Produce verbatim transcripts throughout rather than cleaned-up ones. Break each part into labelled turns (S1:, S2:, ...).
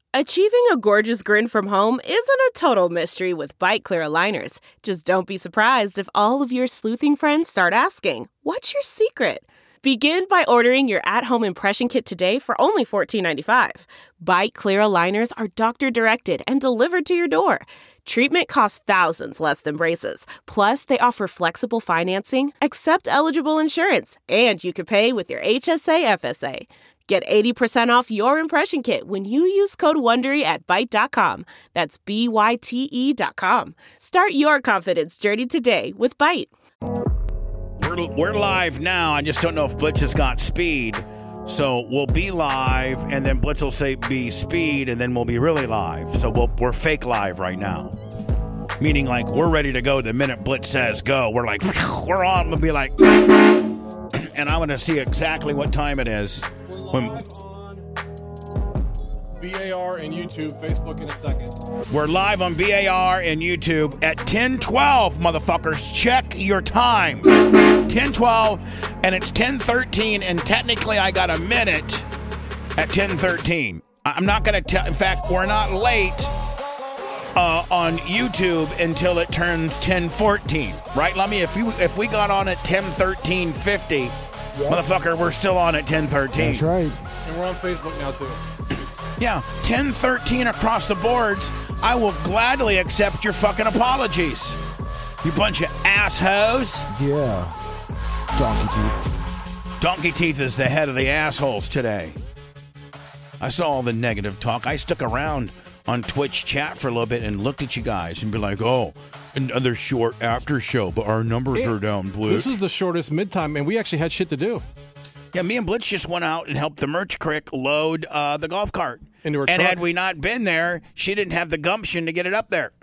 S1: Achieving a gorgeous grin from home isn't a total mystery with Byte Clear aligners. Just don't be surprised if all of your sleuthing friends start asking, "What's your secret?" Begin by ordering your at-home impression kit today for only fourteen ninety-five. Byte Clear aligners are doctor-directed and delivered to your door. Treatment costs thousands less than braces. Plus, they offer flexible financing, accept eligible insurance, and you can pay with your H S A F S A. Get eighty percent off your impression kit when you use code WONDERY at byte dot com. That's B Y T E dot com. Start your confidence journey today with Byte.
S2: We're, we're live now. I just don't know if Blitz has got speed. So we'll be live, and then Blitz will say be speed, and then we'll be really live. So we'll, we're fake live right now. Meaning, like, we're ready to go the minute Blitz says go. We're like, we're on. We'll be like, and I'm going to see exactly what time it is. When
S3: B A R and YouTube, Facebook in a second.
S2: We're live on B A R and YouTube at ten twelve, motherfuckers. Check your time. ten twelve, and it's ten thirteen, and technically I got a minute at ten thirteen. I'm not going to tell. In fact, we're not late uh, on YouTube until it turns ten fourteen. Right, Lummy? If, you, if we got on at ten thirteen fifty, yep. Motherfucker, we're still on at ten thirteen.
S4: That's right.
S3: And we're on Facebook now, too.
S2: Yeah, ten thirteen across the boards. I will gladly accept your fucking apologies. You bunch of assholes.
S4: Yeah. Donkey Teeth.
S2: Donkey Teeth is the head of the assholes today. I saw all the negative talk. I stuck around on Twitch chat for a little bit and looked at you guys and be like, oh, another short after show, but our numbers
S3: it,
S2: are down, Blitz.
S3: This is the shortest mid-time, and we actually had shit to do.
S2: Yeah, me and Blitz just went out and helped the merch crick load uh, the golf cart.
S3: Into her
S2: and
S3: truck.
S2: Had we not been there, she didn't have the gumption to get it up there.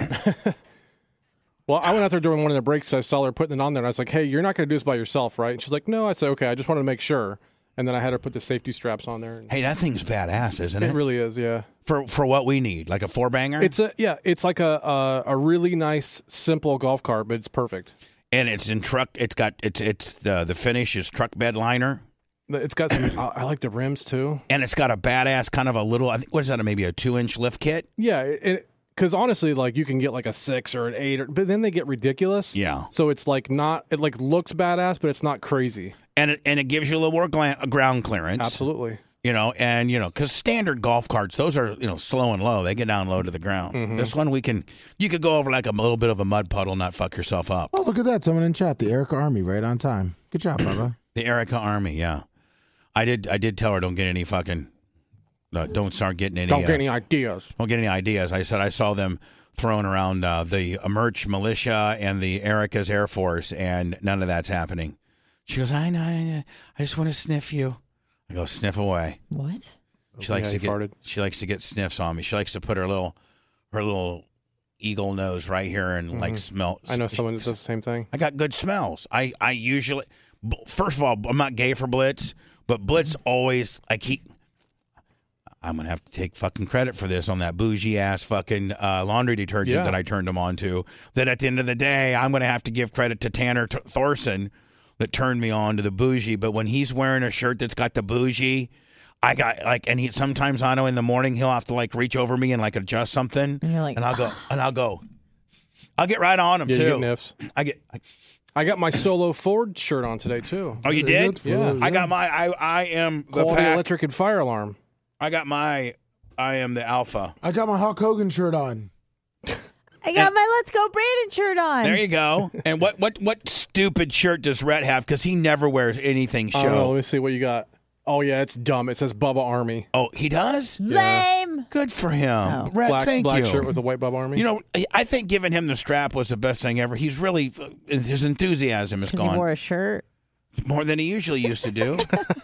S3: Well, I went out there during one of the breaks. I saw her putting it on there, and I was like, hey, you're not going to do this by yourself, right? And she's like, no. I said, okay, I just wanted to make sure. And then I had her put the safety straps on there.
S2: Hey, that thing's badass, isn't it?
S3: It really is, yeah.
S2: For for what we need, like a four-banger?
S3: It's a Yeah, it's like a, a a really nice, simple golf cart, but it's perfect.
S2: And it's in truck, it's got, it's it's the the finish is truck bed liner.
S3: It's got some, I, I like the rims, too.
S2: And it's got a badass kind of a little, I think, what is that, maybe a two-inch lift kit?
S3: Yeah, it, because honestly, like, you can get like a six or an eight, or, but then they get ridiculous.
S2: Yeah.
S3: So it's like not, it like looks badass, but it's not crazy.
S2: And it, and it gives you a little more gla- ground clearance.
S3: Absolutely.
S2: You know, and, you know, because standard golf carts, those are, you know, slow and low. They get down low to the ground. Mm-hmm. This one, we can, you could go over like a little bit of a mud puddle, not fuck yourself up.
S4: Oh, look at that. Someone in chat. The Erica Army, right on time. Good job, Bubba.
S2: The Erica Army, yeah. I did I did tell her don't get any fucking, uh, don't start getting any.
S3: Don't get
S2: uh,
S3: any ideas.
S2: Don't get any ideas. I said I saw them throwing around uh, the Merch Militia and the Erica's Air Force, and none of that's happening. She goes, I know, I, know. I just want to sniff you. I go, sniff away.
S5: What?
S2: She likes
S3: yeah,
S2: to get
S3: farted.
S2: she likes to get sniffs on me. She likes to put her little her little eagle nose right here and mm-hmm. like smell.
S3: I know someone that does the same thing.
S2: I got good smells. I I usually, first of all, I'm not gay for Blitz. But Blitz always, like, he, I'm going to have to take fucking credit for this on that bougie-ass fucking uh, laundry detergent
S3: yeah. that
S2: I turned him on to. That at the end of the day, I'm going to have to give credit to Tanner T- Thorson that turned me on to the bougie. But when he's wearing a shirt that's got the bougie, I got, like, and he sometimes, I know, in the morning, he'll have to, like, reach over me and, like, adjust something.
S5: And you're like,
S2: and I'll go, and I'll go, I'll get right on him,
S3: yeah,
S2: too.
S3: You get niffs.
S2: I get... I,
S3: I got my Solo Ford shirt on today, too.
S2: Oh, you did?
S3: Yeah.
S2: I got my, I I am the
S3: Quality
S2: pack.
S3: Electric and Fire Alarm.
S2: I got my, I am the alpha.
S4: I got my Hulk Hogan shirt on.
S5: I got and, my Let's Go Brandon shirt on.
S2: There you go. And what, what, what stupid shirt does Rhett have? Because he never wears anything show.
S3: Oh, let me see what you got. Oh, yeah, it's dumb. It says Bubba Army.
S2: Oh, he does?
S5: Lame.
S2: Good for him.
S5: Oh.
S2: Rhett,
S3: black,
S2: thank
S3: black
S2: you.
S3: Black shirt with the white Bubba Army.
S2: You know, I think giving him the strap was the best thing ever. He's really, his enthusiasm is gone.
S5: Because he wore a shirt?
S2: More than he usually used to do.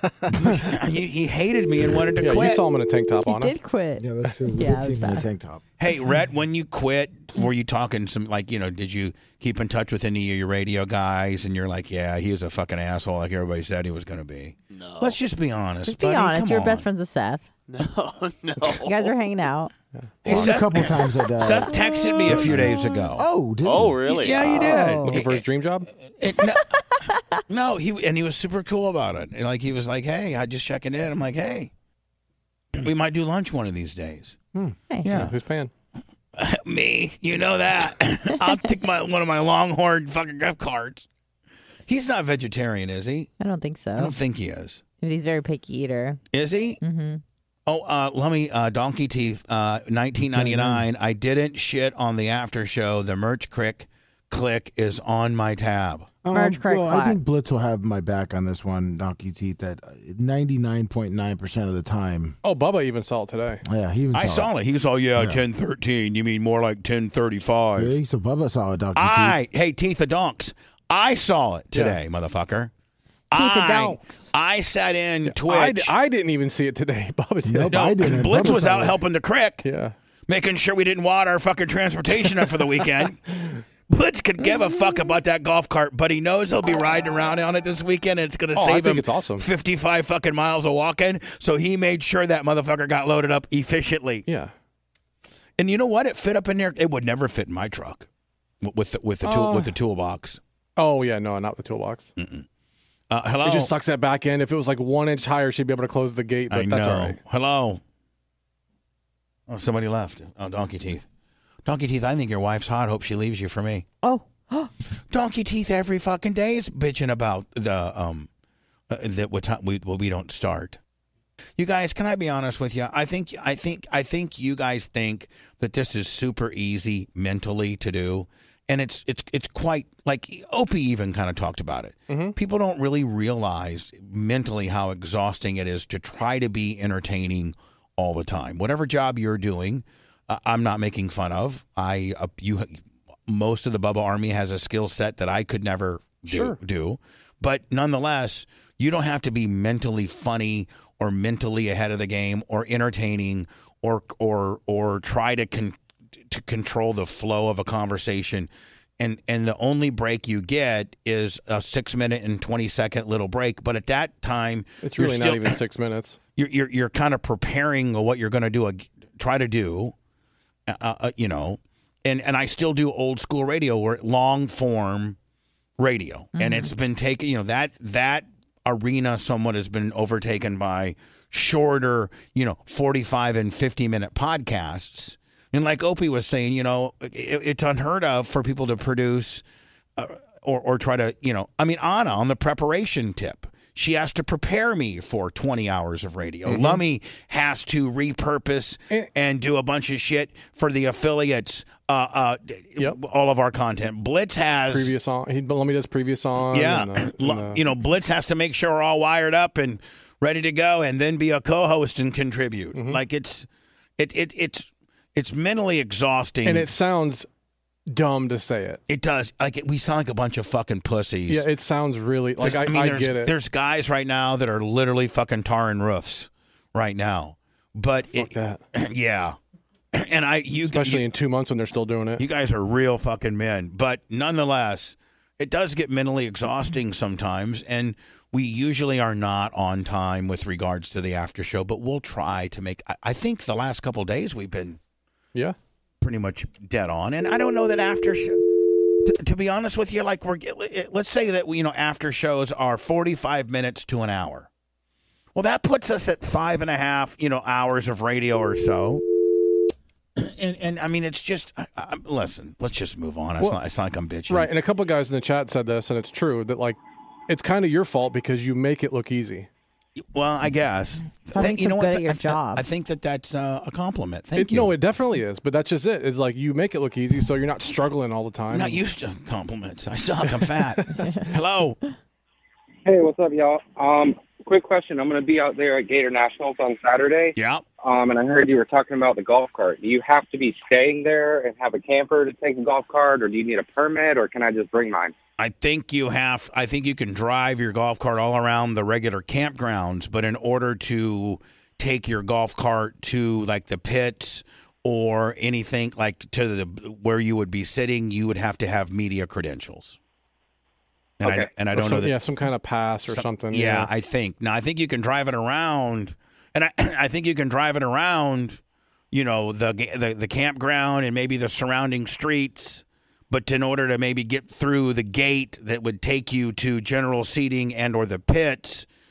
S2: he, he hated me and wanted to
S3: yeah,
S2: quit.
S3: You saw him in a tank top
S5: he
S3: on
S5: He
S3: him.
S5: did quit.
S4: Yeah, that's true. We
S5: yeah,
S4: did see him in a tank top.
S2: Hey, Rhett, when you quit, were you talking some, like, you know, did you keep in touch with any of your radio guys? And you're like, yeah, he was a fucking asshole like everybody said he was going to be.
S6: No.
S2: Let's just be honest,
S5: Just be
S2: buddy.
S5: honest.
S2: Come
S5: You're
S2: on.
S5: best friends with Seth.
S6: No, no.
S5: You guys are hanging out.
S2: Hey,
S4: Well,
S2: Seth,
S4: a couple times I died.
S2: Seth texted me a few days ago.
S4: Oh, did
S6: Oh,
S4: he?
S6: really?
S2: Yeah, you did.
S5: Oh.
S3: Looking for his dream job?
S2: It, no, no, he and he was super cool about it. And like he was like, "Hey, I just checking in." I'm like, "Hey, we might do lunch one of these days.
S5: Nice.
S2: Yeah.
S3: Who's paying?
S2: Me, you know that. I'll take my one of my Longhorn fucking gift cards. He's not vegetarian, is he?
S5: I don't think so.
S2: I don't think he is.
S5: But he's a very picky eater.
S2: Is he?
S5: Mm-hmm.
S2: Oh, uh, let me, uh, Donkey Teeth, uh, nineteen ninety-nine. I didn't shit on the after show. The merch crick click is on my tab.
S4: Um,
S5: Merge crack
S4: well, I
S5: clack.
S4: think Blitz will have my back on this one, Donkey Teeth, that ninety-nine point nine percent of the time.
S3: Oh, Bubba even saw it today.
S4: Yeah, he even
S2: I
S4: saw,
S2: saw it. He was all, yeah,
S4: Yeah.
S2: ten thirteen. You mean more like ten thirty-five.
S4: See, so Bubba saw it, Donkey
S2: I, hey, Teeth of Donks, I saw it today, motherfucker.
S5: Teeth of
S2: I,
S5: Donks.
S2: I sat in
S3: I,
S2: Twitch.
S3: I didn't even see it today. Bubba did.
S4: Nope.
S2: no,
S4: I didn't.
S2: Blitz
S4: Bubba
S2: was
S4: saw
S2: out
S4: it.
S2: helping the crick,
S3: Yeah.
S2: making sure we didn't wad our fucking transportation up for the weekend. Blitz could give a fuck about that golf cart, but he knows he'll be riding around on it this weekend, and it's going to
S3: Oh, I
S2: save
S3: think
S2: him
S3: it's awesome.
S2: fifty-five fucking miles of walking. So he made sure that motherfucker got loaded up efficiently.
S3: Yeah.
S2: And you know what? It fit up in there. It would never fit in my truck w- with the, with the tool
S3: Uh.
S2: with the toolbox.
S3: Oh, yeah. No, not the toolbox.
S2: Uh, hello.
S3: It just sucks that back end. If it was like one inch higher, she'd be able to close the gate, but
S2: I
S3: that's
S2: know.
S3: all right.
S2: Hello. Oh, somebody left. Oh, Donkey Teeth. Donkey Teeth, I think your wife's hot. Hope she leaves you for me.
S5: Oh.
S2: Donkey Teeth every fucking day is bitching about the um uh, that what time we well, we don't start. You guys, can I be honest with you? I think I think I think you guys think that this is super easy mentally to do, and it's it's it's quite like Opie even kind of talked about it.
S3: Mm-hmm.
S2: People don't really realize mentally how exhausting it is to try to be entertaining all the time. Whatever job you're doing, uh, I'm not making fun of. I uh, you most of the Bubba Army has a skill set that I could never do,
S3: Sure.
S2: do. But nonetheless, you don't have to be mentally funny or mentally ahead of the game or entertaining or or or try to con- to control the flow of a conversation. And and the only break you get is a six minute and twenty second little break. But at that time,
S3: It's
S2: you're
S3: really
S2: still,
S3: not even six minutes.
S2: You're you're, you're kind of preparing what you're going to do, ag- try to do, uh, uh, you know. And and I still do old school radio, or long form radio, mm-hmm. and it's been taken. You know that that arena somewhat has been overtaken by shorter, you know, forty-five and fifty minute podcasts. And like Opie was saying, you know, it, it's unheard of for people to produce uh, or or try to, you know, I mean, Anna on the preparation tip. She has to prepare me for twenty hours of radio. Mm-hmm. Lummy has to repurpose and, and do a bunch of shit for the affiliates, uh, uh,
S3: yep.
S2: all of our content. Blitz has...
S3: Previous on. He, Lummy does previous on.
S2: Yeah.
S3: And the, and the,
S2: you know, Blitz has to make sure we're all wired up and ready to go and then be a co-host and contribute. Mm-hmm. Like, it's it, it it's it's mentally exhausting.
S3: And it sounds... dumb to say it.
S2: It does. Like it, we sound like a bunch of fucking pussies.
S3: Yeah, it sounds really like I,
S2: I, mean,
S3: I
S2: there's,
S3: get it.
S2: There's guys right now that are literally fucking tarring roofs right now. But
S3: Fuck
S2: it,
S3: that.
S2: Yeah, and I you
S3: especially
S2: you,
S3: in two months when they're still doing it.
S2: You guys are real fucking men. But nonetheless, it does get mentally exhausting sometimes, and we usually are not on time with regards to the after show. But we'll try to make. I, I think the last couple of days we've been.
S3: Yeah.
S2: Pretty much dead on, and I don't know that after show. To, to be honest with you, like we're let's say that we, you know, after shows are forty-five minutes to an hour. Well, that puts us at five and a half, you know, hours of radio or so. And and I mean, it's just I, I, listen. Let's just move on. It's,
S3: Well,
S2: not, it's not like I'm bitching,
S3: Right, and a couple of guys in the chat said this, and it's true that like it's kind of your fault because you make it look easy.
S2: Well, I guess.
S5: I think
S2: you know
S5: good
S2: what?
S5: at your
S2: I,
S5: job.
S2: I think that that's uh, a compliment. Thank
S3: It,
S2: you.
S3: no, it definitely is, but that's just it. It's like you make it look easy, so you're not struggling all the time.
S2: I'm not used to compliments. I suck. I'm fat. Hello.
S6: Hey, what's up, y'all? Um, quick question. I'm going to be out there at Gator Nationals on Saturday.
S2: Yeah.
S6: Um, and I heard you were talking about the golf cart. Do you have to be staying there and have a camper to take a golf cart, or do you need a permit, or can I just bring mine?
S2: I think you have. I think you can drive your golf cart all around the regular campgrounds, but in order to take your golf cart to like the pits or anything like to the where you would be sitting, you would have to have media credentials. And
S6: Okay.
S2: I and I
S3: Or
S2: don't
S3: some-
S2: know that.
S3: yeah, some kind of pass or
S2: some-
S3: something.
S2: Yeah,
S3: Yeah,
S2: I think. Now I think you can drive it around, and I I think you can drive it around. You know the the the campground and maybe the surrounding streets. But in order to maybe get through the gate that would take you to general seating and or the pits,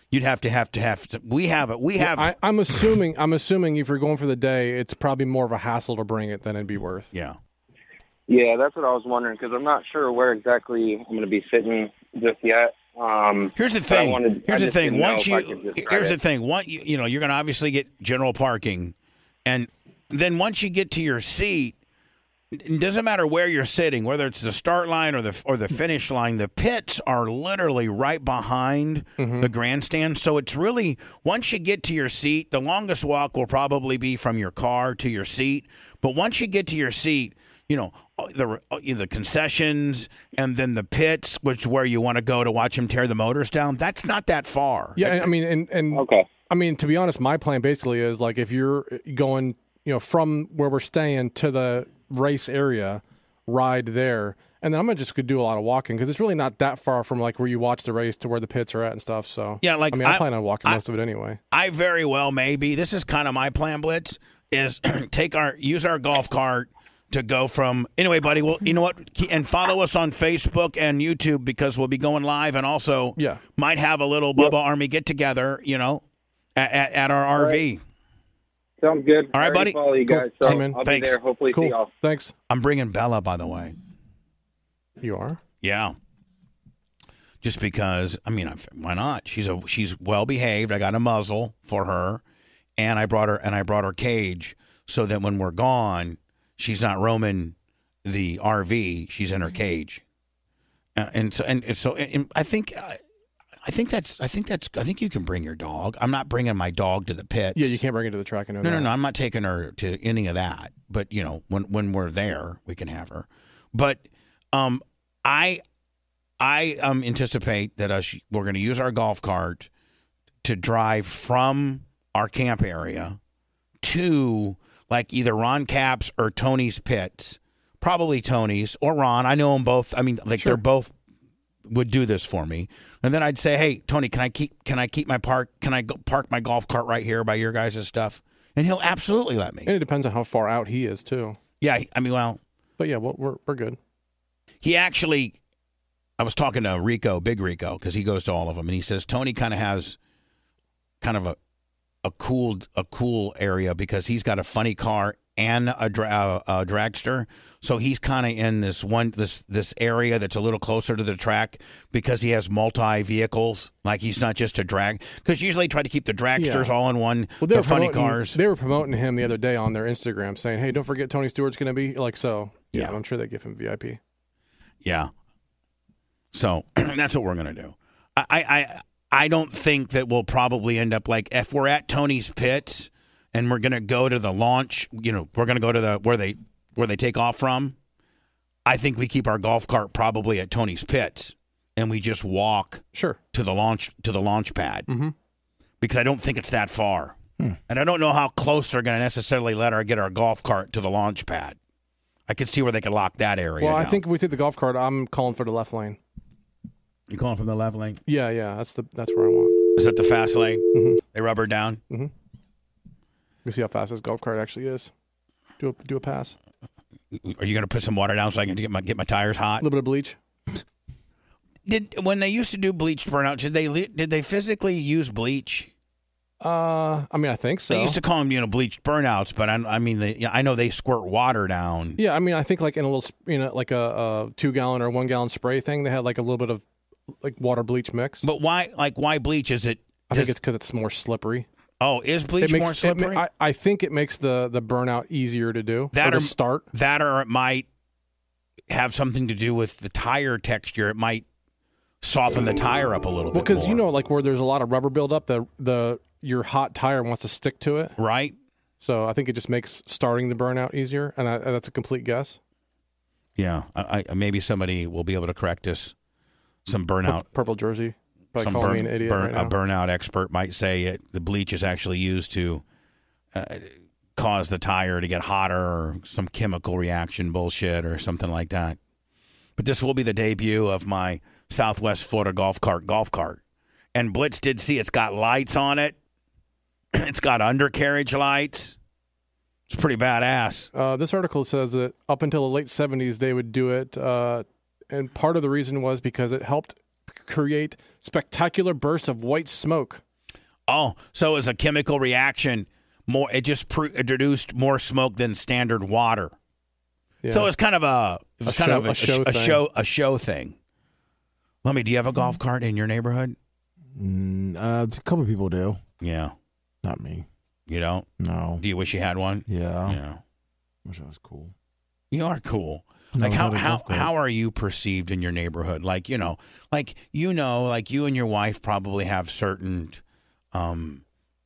S2: You'd have to have to have to. We have it. We have.
S3: I, I'm assuming. I'm assuming if you're going for the day, it's probably more of a hassle to bring it than it'd be worth.
S2: Yeah.
S6: Yeah, that's what I was wondering because I'm not sure where exactly I'm going to be sitting just yet. Um,
S2: here's the
S6: but I
S2: thing.
S6: wanted- I
S2: here's the
S6: just
S2: thing.
S6: didn't know
S2: Once
S6: if I
S2: you
S6: could just try
S2: here's
S6: it.
S2: the thing. One, you, you know, you're going to obviously get general parking, and then once you get to your seat, it doesn't matter where you're sitting, whether it's the start line or the or the finish line. The pits are literally right behind
S3: Mm-hmm.
S2: the grandstand, so it's really once you get to your seat, the longest walk will probably be from your car to your seat. But once you get to your seat, you know, the the concessions and then the pits, which is where you want to go to watch them tear the motors down. That's not that far.
S3: Yeah, and, I mean, and and
S6: Okay.
S3: I mean, to be honest, my plan basically is like if you're going, you know, from where we're staying to the race area, ride there, and then I'm gonna just go do a lot of walking because it's really not that far from like where you watch the race to where the pits are at and stuff. So
S2: Yeah, like,
S3: I mean, I,
S2: I-
S3: plan on walking
S2: I-
S3: most of it anyway.
S2: I very well may be. This is kind of my plan, Blitz, is take our use our golf cart to go from anyway, buddy. Well, you know what? And follow us on Facebook and YouTube because we'll be going live, and also
S3: Yeah.
S2: might have a little Bubba Army get together. You know, at, at, at our R V.
S6: Sounds good.
S2: All right,
S6: I already
S2: buddy.
S6: Follow you
S3: Cool.
S6: guys, so
S3: See you, man.
S6: I'll
S2: Thanks.
S6: be there. Hopefully, see
S3: Cool.
S6: y'all.
S3: Thanks.
S2: I'm bringing Bella, by the way.
S3: You are.
S2: Yeah. Just because, I mean, I've- why not? She's a she's well behaved. I got a muzzle for her, and I brought her and I brought her cage so that when we're gone, she's not roaming the R V. She's in her cage, uh, and so and, and so and I think uh, I think that's I think that's I think you can bring your dog. I'm not bringing my dog to the pits.
S3: Yeah, you can't bring it to the track. I know
S2: No,
S3: that.
S2: no, no. I'm not taking her to any of that. But you know, when when we're there, we can have her. But um, I I um anticipate that us we're going to use our golf cart to drive from our camp area to like either Ron Capps or Tony's pits. Probably Tony's or Ron. I know them both. I mean, like
S3: Sure.
S2: they're both would do this for me. And then I'd say, "Hey, Tony, can I keep can I keep my park? Can I go park my golf cart right here by your guys' stuff?" And he'll absolutely let me.
S3: And it depends on how far out he is too.
S2: Yeah, I mean, well,
S3: But yeah, we're we're, we're good.
S2: he actually, I was talking to Rico, Big Rico, because he goes to all of them, and he says Tony kind of has kind of a a cool a cool area because he's got a funny car and a, dra- a dragster, so he's kind of in this one this this area that's a little closer to the track because he has multi vehicles. Like he's not just a drag because usually try to keep the dragsters
S3: Yeah.
S2: all in one.
S3: Well, they
S2: the
S3: were
S2: funny
S3: promoting-
S2: cars.
S3: They were promoting him the other day on their Instagram, saying, "Hey, don't forget Tony Stewart's going to be like so." Yeah,
S2: Yeah.
S3: I'm sure they give him V I P.
S2: Yeah. So that's what we're gonna do. I, I I don't think that we'll probably end up like if we're at Tony's pits and we're gonna go to the launch. You know, we're gonna go to the where they where they take off from. I think we keep our golf cart probably at Tony's pits and we just walk
S3: Sure.
S2: to the launch to the launch pad
S3: Mhm.
S2: because I don't think it's that far, and I don't know how close they're gonna necessarily let our get our golf cart to the launch pad. I could see where they could lock that area.
S3: Well, I
S2: down.
S3: think if we take the golf cart, I'm calling for the left lane.
S2: you're calling from the left lane.
S3: Yeah, yeah, that's the that's where I want.
S2: Is that the fast lane?
S3: Mhm.
S2: They rubber down.
S3: We see how fast this golf cart actually is. Do a do a pass.
S2: Are you going to put some water down so I can get my get my tires
S3: A
S2: hot?
S3: little bit of bleach.
S2: Did when they used to do bleach burnout? Did they did they physically use bleach?
S3: Uh, I mean, I think so.
S2: They used to call them you know bleached burnouts, but I, I mean they, yeah, I know they squirt water down.
S3: Yeah, I mean, I think like in a little, sp- you know, like a, a two gallon or one gallon spray thing, they had like a little bit of like water bleach mix.
S2: But why like why bleach? Is it?
S3: I think
S2: does-
S3: it's because it's more slippery.
S2: oh, is bleach
S3: It makes
S2: more
S3: it
S2: slippery?
S3: ma- I, I think it makes the the burnout easier to do.
S2: That
S3: or
S2: or-
S3: to start.
S2: that or it might have something to do with the tire texture. It might soften the tire up a little
S3: Well,
S2: bit.
S3: because you
S2: more,
S3: know, like where there's a lot of rubber buildup, the the your hot tire wants to stick to it.
S2: right?
S3: So I think it just makes starting the burnout easier, and I, that's a complete guess.
S2: Yeah, I, I, maybe somebody will be able to correct us. Some burnout.
S3: Pur- purple jersey, probably
S2: Some
S3: calling
S2: burn,
S3: me an idiot
S2: burn-
S3: right now.
S2: a burnout expert might say it, the bleach is actually used to uh, cause the tire to get hotter or some chemical reaction bullshit or something like that. But this will be the debut of my Southwest Florida golf cart golf cart. And Blitz did see it's got lights on it. It's got undercarriage lights. It's pretty badass.
S3: Uh, this article says that up until the late seventies, they would do it, uh, and part of the reason was because it helped create spectacular bursts of white smoke.
S2: Oh, so it's a chemical reaction. More, it just pr- produced more smoke than standard water.
S3: Yeah.
S2: So it's kind of a, it was
S3: A
S2: kind
S3: show-
S2: of a,
S3: a show
S2: a
S3: thing.
S2: show, a show thing. Let me. Do you have a golf cart in your neighborhood?
S4: Mm, uh, a couple people do.
S2: Yeah.
S4: Not me.
S2: You don't?
S4: No.
S2: Do you wish you had one?
S4: Yeah.
S2: Yeah.
S4: Wish I was cool.
S2: You are cool.
S4: No,
S2: Like how
S4: not a
S2: how
S4: golf cart.
S2: how are you perceived in your neighborhood? Like you know, like you know, like you and your wife probably have certain um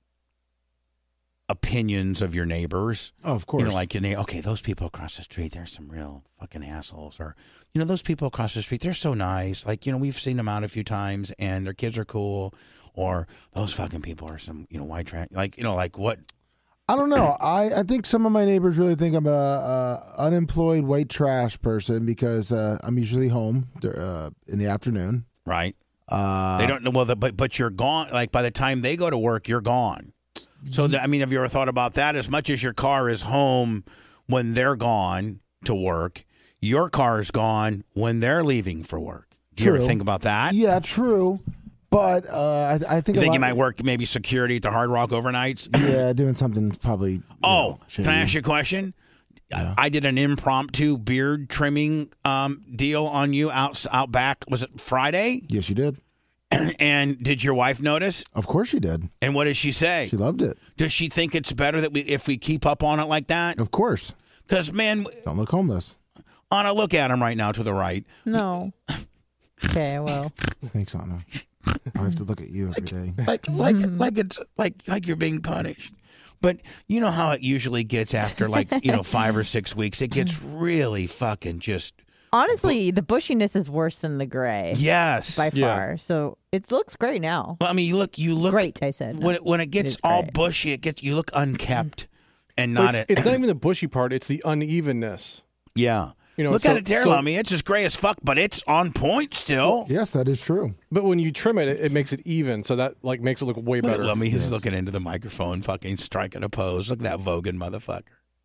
S2: opinions of your neighbors.
S4: Oh, of course.
S2: You know, like, you know, okay, those people across the street, they're some real fucking assholes. Or, you know, those people across the street, they're so nice. Like, you know, we've seen them out a few times and their kids are cool. Or those fucking people are some, you know, white trash. Like, you know, like what?
S4: I don't know. I, I think some of my neighbors really think I'm a, a unemployed white trash person because uh, I'm usually home uh, in the afternoon.
S2: Right.
S4: Uh,
S2: They don't know. Well, the, but, but you're gone. Like, by the time they go to work, you're gone. So, the, I mean, have you ever thought about that? As much as your car is home when they're gone to work, your car is gone when they're leaving for work. Do you
S4: True.
S2: ever think about that?
S4: Yeah, true. But uh, I, I think
S2: You
S4: a
S2: think
S4: lot-
S2: you might work maybe security at the Hard Rock overnights?
S4: Yeah, doing something probably. you
S2: Oh,
S4: know,
S2: can I
S4: shady.
S2: ask you a question?
S4: Yeah.
S2: I did an impromptu beard trimming um, deal on you out out back. Was it Friday?
S4: Yes, you did.
S2: And did your wife notice?
S4: Of course, she did.
S2: And what does she say?
S4: She loved it.
S2: Does she think it's better that we if we keep up on it like that?
S4: Of course.
S2: Because man,
S4: Don't look homeless.
S2: Anna, look at him right now to the right.
S5: No. Okay, well.
S4: Thanks, Anna. I have to look at you every day.
S2: Like like like it's like like you're being punished. But you know how it usually gets after like you know five or six weeks. It gets really fucking just
S5: Honestly, the bushiness is worse than the gray
S2: yes.
S5: by
S3: Yeah.
S5: far. So it looks great now.
S2: Well, I mean, you look you look
S5: Great, I said.
S2: when it, when it gets
S5: is
S2: all
S5: great.
S2: bushy, it gets you look unkept and
S3: But
S2: not
S3: it's,
S2: it.
S3: it's not even the bushy part; it's the unevenness.
S2: yeah.
S3: You know,
S2: look
S3: so-
S2: at it there,
S3: so-
S2: Lummy. It's just gray as fuck, but it's on point still.
S4: Yes, that is true.
S3: But when you trim it, it, it makes it even, so that like makes it look way
S2: Look at
S3: better.
S2: Lummy. He's looking into the microphone, fucking striking a pose. Look at that Vogan motherfucker.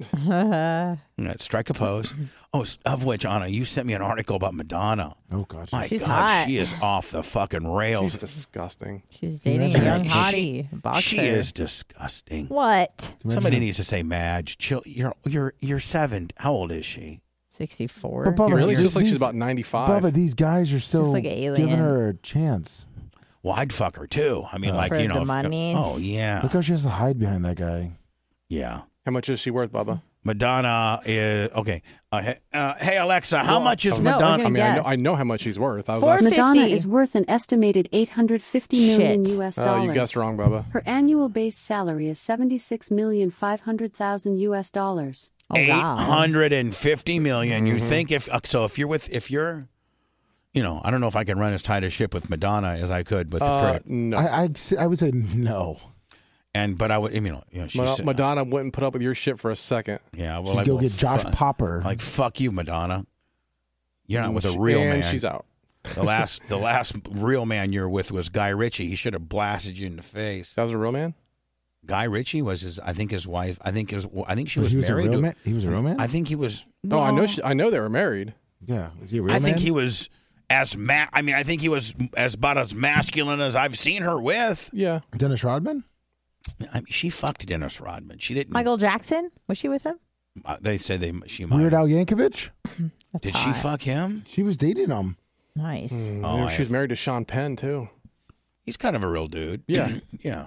S2: Yeah, strike a pose. Oh, s- of which, Anna, you sent me an article about Madonna.
S4: Oh, gosh.
S2: My
S5: She's
S2: God,
S5: hot.
S2: she is off the fucking rails.
S3: She's disgusting.
S5: She's dating a young
S2: She-
S5: hottie boxer.
S2: She is disgusting.
S5: What?
S2: Somebody needs to say, Madge, chill. You're you're you're seven. How old is she?
S5: sixty-four.
S4: But Bubba,
S3: He really
S4: these-
S3: looks like she's
S4: these-
S3: about ninety-five.
S4: Bubba, these guys are still
S5: like an alien.
S4: giving her a chance.
S2: Well, I'd fuck her too. I mean, like
S5: For
S2: you know,
S5: the
S2: if-
S5: money?
S2: oh yeah,
S4: Look how she has to hide behind that guy.
S2: yeah.
S3: How much is she worth, Bubba?
S2: Madonna is okay. Uh, hey, uh, hey Alexa, how
S3: Well,
S2: much is
S3: I was-
S5: No, we're
S2: Madonna?
S3: I mean, I know,
S5: Yes.
S3: I know how much she's worth. I was
S5: Four
S3: asking,
S5: fifty.
S7: Madonna is worth an estimated eight hundred fifty million
S5: Shit.
S7: U S
S3: oh,
S7: dollars.
S3: you guessed wrong, Bubba.
S7: Her annual base salary is seventy-six million five hundred thousand U S dollars.
S5: Oh,
S2: Eight
S5: wow.
S2: hundred and fifty million. You
S3: Mm-hmm.
S2: think if uh, so? If you're with, if you're, you know, I don't know if I can run as tight a ship with Madonna as I could with the
S3: Uh,
S2: Crip.
S3: no,
S4: I, I'd say- I would say no.
S2: And but I would, you know, you know, she's
S3: Ma- Madonna wouldn't put up with your shit for a second.
S2: Yeah, well,
S4: She'd
S2: like,
S4: go
S2: well,
S4: get Josh
S2: fu-
S4: Popper.
S2: Like fuck you, Madonna. You're not with a
S3: She-
S2: real
S3: and
S2: man.
S3: she's out.
S2: The last, the last real man you're with was Guy Ritchie. He should have blasted you in the face.
S3: That was a real man.
S2: Guy Ritchie was his. I think his wife. I think his. I think she
S4: But
S2: was,
S4: he was a
S2: married.
S4: real
S2: to,
S4: man. He was a real man.
S2: I think he was.
S3: No, I know.
S2: no.
S3: She, I know they were married.
S4: yeah, was he a real
S2: I
S4: man?
S2: think he was as ma- I mean, I think he was as about as masculine as I've seen her with.
S3: Yeah.
S4: Dennis Rodman.
S2: I mean, she fucked Dennis Rodman. She didn't.
S5: Michael Jackson? Was she with him?
S2: Uh, they say they. She might.
S4: Weird Al Yankovic.
S5: That's
S2: Did
S5: hot.
S2: she fuck him?
S4: She was dating him.
S5: Nice.
S3: Mm,
S2: Oh,
S3: maybe
S2: I-
S3: she was married to Sean Penn too.
S2: He's kind of a real dude.
S3: Yeah.
S2: yeah.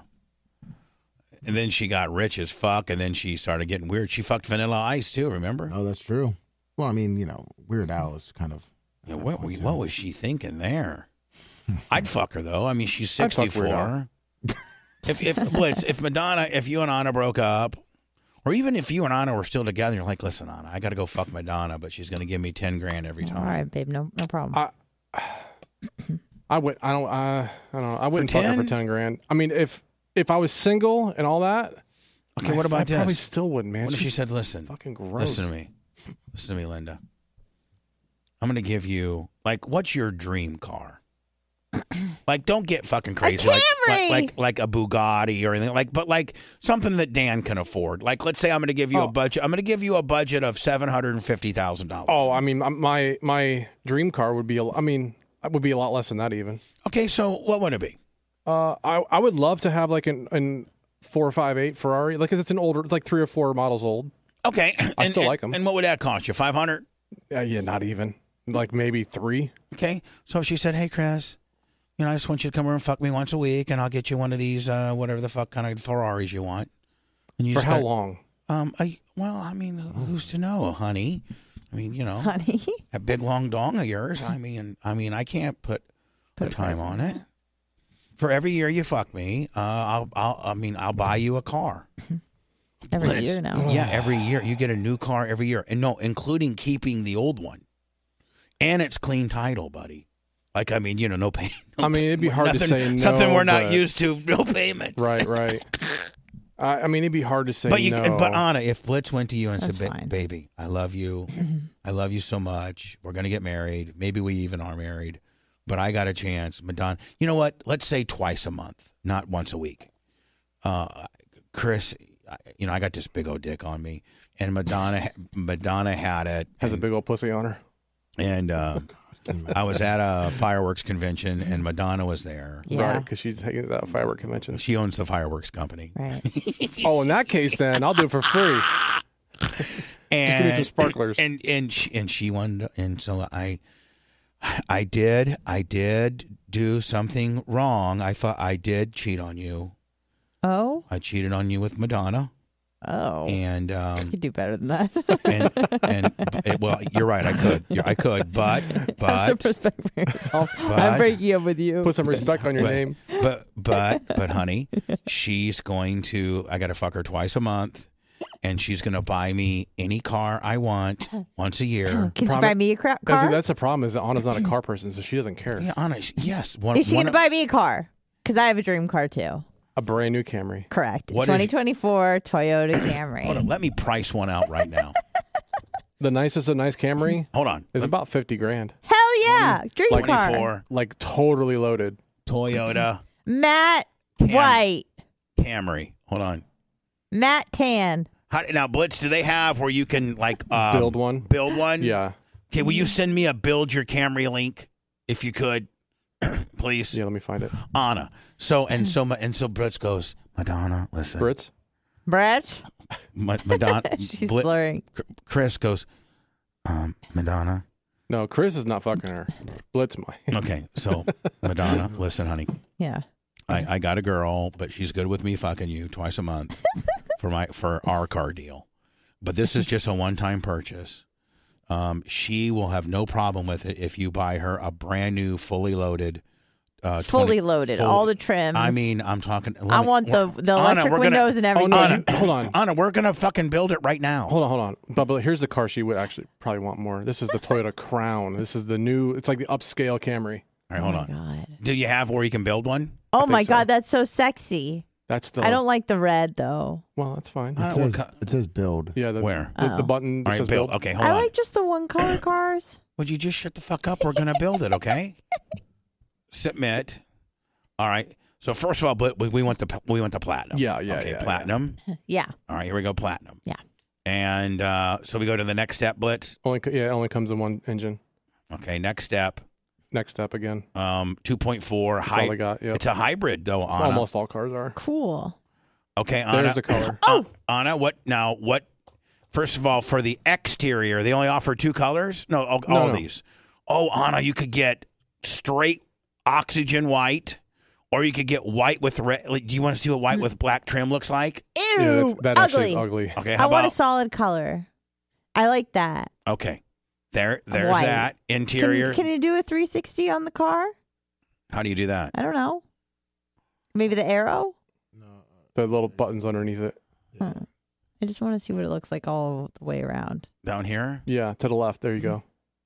S2: And then she got rich as fuck, and then she started getting weird. She fucked Vanilla Ice too. Remember?
S4: Oh, that's true. Well, I mean, you know, Weird Al is kind of.
S2: Yeah,
S4: at that
S2: what,
S4: point, too.
S2: what was she thinking there? I'd fuck her though. I mean, she's
S3: I'd fuck Weird
S2: sixty-four. if if Blitz, if Madonna, if you and Anna broke up, or even if you and Anna were still together, you're like, listen, Anna, I got to go fuck Madonna, but she's going to give me ten grand every time.
S5: All right, babe. No, no problem.
S3: I, I would. I don't. Uh, I don't know. I wouldn't fuck her for
S2: ten?
S3: ten grand. I mean, if if I was single and all that.
S2: Okay,
S3: I,
S2: what about
S3: I
S2: this?
S3: probably still wouldn't, man.
S2: What if she
S3: She's
S2: said, listen,
S3: fucking gross.
S2: listen to me, listen to me, Linda. I'm going to give you like, what's your dream car? Like, don't get fucking crazy, like, like
S5: Camry!
S2: like like a Bugatti or anything, like, but like something that Dan can afford. Like, let's say I'm going to give you
S3: Oh.
S2: a budget. I'm going to give you a budget of seven hundred and fifty thousand dollars.
S3: Oh, I mean, my my dream car would be. a- I mean, It would be a lot less than that even.
S2: Okay, so what would it be?
S3: Uh, I I would love to have like an, an four five eight Ferrari. Like it's an older, it's like three or four models old.
S2: Okay,
S3: I
S2: and,
S3: still
S2: and,
S3: like them.
S2: And what would that cost you? Five hundred?
S3: Uh, yeah, not even. Like maybe three.
S2: Okay, so if she said, "Hey, Chris, you know, I just want you to come over and fuck me once a week, and I'll get you one of these, uh, whatever the fuck kind of Ferraris you want." And you
S3: For
S2: just
S3: how
S2: gotta-
S3: long?
S2: Um, I, well, I mean, who's to know, honey? I mean, you know,
S5: Honey.
S2: that big long dong of yours. I mean, I mean, I can't put
S5: Put
S2: a
S5: a
S2: time
S5: price
S2: on
S5: on
S2: it. For every year you fuck me, uh, I'll, I'll, I mean, I'll buy you a car.
S5: Every
S2: Let's-
S5: year now.
S2: Yeah, every year you get a new car every year, and no, including keeping the old one, and it's clean title, buddy. Like, I mean, you know, no pay. No
S3: I mean, it'd be
S2: pay-
S3: hard to
S2: nothing-
S3: say no.
S2: Something we're not
S3: but-
S2: used to. No payments.
S3: Right, right. I, I mean, it'd be hard to say
S2: But you,
S3: no.
S2: but Anna, if Blitz went to you and
S5: That's
S2: said, ba-
S5: fine.
S2: "Baby, I love you, I love you so much. We're gonna get married. Maybe we even are married, but I got a chance, Madonna. You know what? Let's say twice a month, not once a week. Uh, Chris, I- you know, I got this big old dick on me, and Madonna, Madonna had it,
S3: has a
S2: and,
S3: big old pussy on her.
S2: and uh, I was at a fireworks convention, and Madonna was there.
S5: Yeah.
S3: Right, because she's taking that firework convention.
S2: She owns the fireworks company.
S5: Right.
S3: Oh, in that case, then I'll do it for free.
S2: And,
S3: Just give me some sparklers.
S2: And and she, and she wanted, and so I, I did, I did do something wrong. I thought I did cheat on you.
S5: Oh.
S2: I cheated on you with Madonna,
S5: Oh.
S2: and
S5: You
S2: um,
S5: could do better than that.
S2: and and it, well, you're right. I could, You're- I could, but
S5: Have some
S2: but
S5: respect for yourself.
S2: But-
S5: I'm breaking up with you.
S3: Put some respect on your
S2: But-
S3: name.
S2: but but but honey, she's going to. I got to fuck her twice a month. And she's going to buy me any car I want once a year.
S5: Can you
S3: Promi-
S5: buy me a cra-
S3: That's,
S5: car?
S3: that's the problem is that Anna's not a car person, so she doesn't care.
S2: Yeah, Anna, sh- yes. One,
S5: Is she
S2: one
S5: going to buy me a car? Because I have a dream car too.
S3: A brand new Camry.
S5: Correct.
S2: What is-
S5: twenty twenty-four Toyota Camry.
S2: Hold on, let me price one out right now.
S3: The nicest of nice Camry
S2: Hold on.
S3: is about fifty grand.
S5: Hell yeah. Dream car.
S2: twenty-four
S3: Like totally loaded.
S2: Toyota
S5: Matte
S2: Cam-
S5: White.
S2: Camry. Hold on.
S5: Matte Tan.
S2: How, now, Blitz, do they have where you can like um,
S3: Build one.
S2: Build one?
S3: Yeah.
S2: Okay, will you send me a build your Camry link if you could, please,
S3: Yeah, let me find it.
S2: Anna? So and so Ma- and so Blitz goes, Madonna, listen,
S3: Brits?
S5: Brett.
S2: Ma- Madonna.
S5: She's
S2: Blit-
S5: slurring.
S2: C- Chris goes, um, Madonna.
S3: No, Chris is not fucking her. Blitz might.
S2: Okay, so Madonna, listen, honey.
S5: Yeah.
S2: I, I got a girl, but she's good with me fucking you twice a month for my for our car deal. But this is just a one time purchase. Um, she will have no problem with it if you buy her a brand new, fully loaded, uh,
S5: Fully
S2: twenty
S5: loaded.
S2: fully-
S5: all the trims.
S2: I mean, I'm talking. let
S5: I
S2: me-
S5: want the, the
S2: Anna,
S5: electric
S2: we're gonna-
S5: windows and
S3: Oh,
S5: everything.
S3: no.
S2: Anna,
S3: you- hold on.
S2: Anna, we're gonna fucking build it right now.
S3: Hold on, hold on. But, but here's the car she would actually probably want more. This is the Toyota Crown. This is the new, it's like the upscale Camry.
S2: All right, hold
S5: oh
S2: on.
S5: my God.
S2: Do you have where you can build one?
S5: Oh
S3: think
S5: my
S3: so.
S5: God, that's so sexy.
S3: That's the.
S5: I don't like the red though.
S3: Well, that's fine.
S2: Uh,
S4: It says,
S2: what co-
S4: it says build.
S3: Yeah, the,
S2: Where?
S3: The, the
S5: Oh.
S3: button that
S2: All right,
S3: says
S2: build.
S3: build.
S2: Okay, hold
S5: I
S2: on.
S5: like just the one color cars.
S2: Would you just shut the fuck up? We're gonna build it, okay? Submit. All right. So first of all, Blit, we, we want the we want the platinum.
S3: Yeah, yeah,
S2: okay,
S3: yeah, yeah.
S2: platinum.
S5: Yeah.
S2: All right, here we go, platinum.
S5: Yeah.
S2: And uh, so we go to the next step, Blitz.
S3: Only, co- yeah, it only comes in one engine.
S2: Okay, next step,
S3: Next step again.
S2: um, two point four.
S3: That's
S2: Hy-
S3: all I got. Yep.
S2: It's a hybrid, though, Anna.
S3: Almost all cars are.
S5: Cool.
S2: Okay, Anna.
S3: There's the color.
S2: Oh, Anna. What now? What? First of all, for the exterior, they only offer two colors. No, all,
S3: No,
S2: all
S3: no.
S2: these. Oh, Anna, you could get straight oxygen white, or you could get white with red. Like, do you want to see what white with black trim looks like?
S5: Ew.
S3: Yeah, that's, that actually is
S5: ugly.
S3: ugly.
S2: Okay,
S5: I
S2: how
S5: want a
S2: about?
S5: solid color. I like that.
S2: Okay, there, there's
S5: White.
S2: that
S5: Can,
S2: interior.
S5: can you do a three sixty on the car?
S2: How do you do that?
S5: I don't know. Maybe the arrow?
S3: The little buttons underneath it.
S5: Huh. I just want to see what it looks like all the way around.
S2: Down here?
S3: Yeah, to the left. There you go.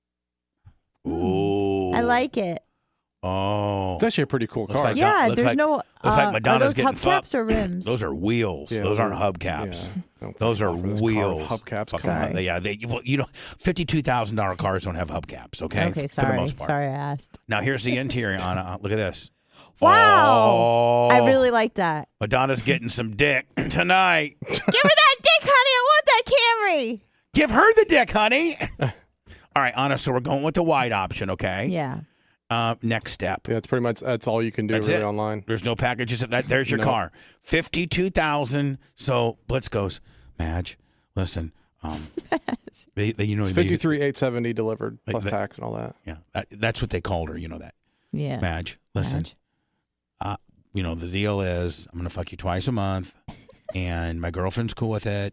S2: Ooh.
S5: I like it.
S2: Oh.
S3: It's actually a pretty cool
S2: Looks
S3: car.
S2: like-
S5: Yeah,
S2: looks
S5: there's
S2: like-
S5: no.
S2: looks
S5: uh,
S2: like
S5: are
S2: Madonna's
S5: those
S2: getting
S5: hubcaps or rims?
S2: Those are wheels.
S3: Yeah,
S2: those
S3: those
S2: aren't
S3: are-
S2: hubcaps.
S3: Yeah, don't
S2: Those
S3: fucking
S2: are
S3: offer this car with
S2: wheels.
S3: Hubcaps.
S2: Fucking
S3: Come on.
S2: hub-
S5: Sorry.
S2: yeah, they, well, you know, fifty-two thousand dollar cars don't have hubcaps. Okay,
S5: Okay,
S2: for
S5: sorry.
S2: the most part.
S5: Sorry, I asked.
S2: Now here's the interior, Anna. Look at this.
S5: Wow.
S2: Oh,
S5: I really like that.
S2: Madonna's getting some dick tonight.
S5: Give her that dick, honey. I want that Camry.
S2: Give her the dick, honey. All right, Anna. So we're going with the white option, okay?
S5: Yeah.
S2: Uh, next step.
S3: Yeah, it's pretty much that's all you can do
S2: That's
S3: really
S2: it.
S3: online.
S2: There's no packages. That there's your
S3: No.
S2: car. Fifty-two thousand. So Blitz goes, Madge, listen. Um, they, they, you know,
S3: It's
S2: they-
S3: fifty-three eight seventy delivered
S2: Like
S3: plus
S2: that-
S3: tax and all that.
S2: Yeah, that, that's what they called her. You know that.
S5: Yeah.
S2: Madge, listen.
S5: Madge.
S2: Uh, you know the deal is I'm gonna fuck you twice a month, and my girlfriend's cool with it,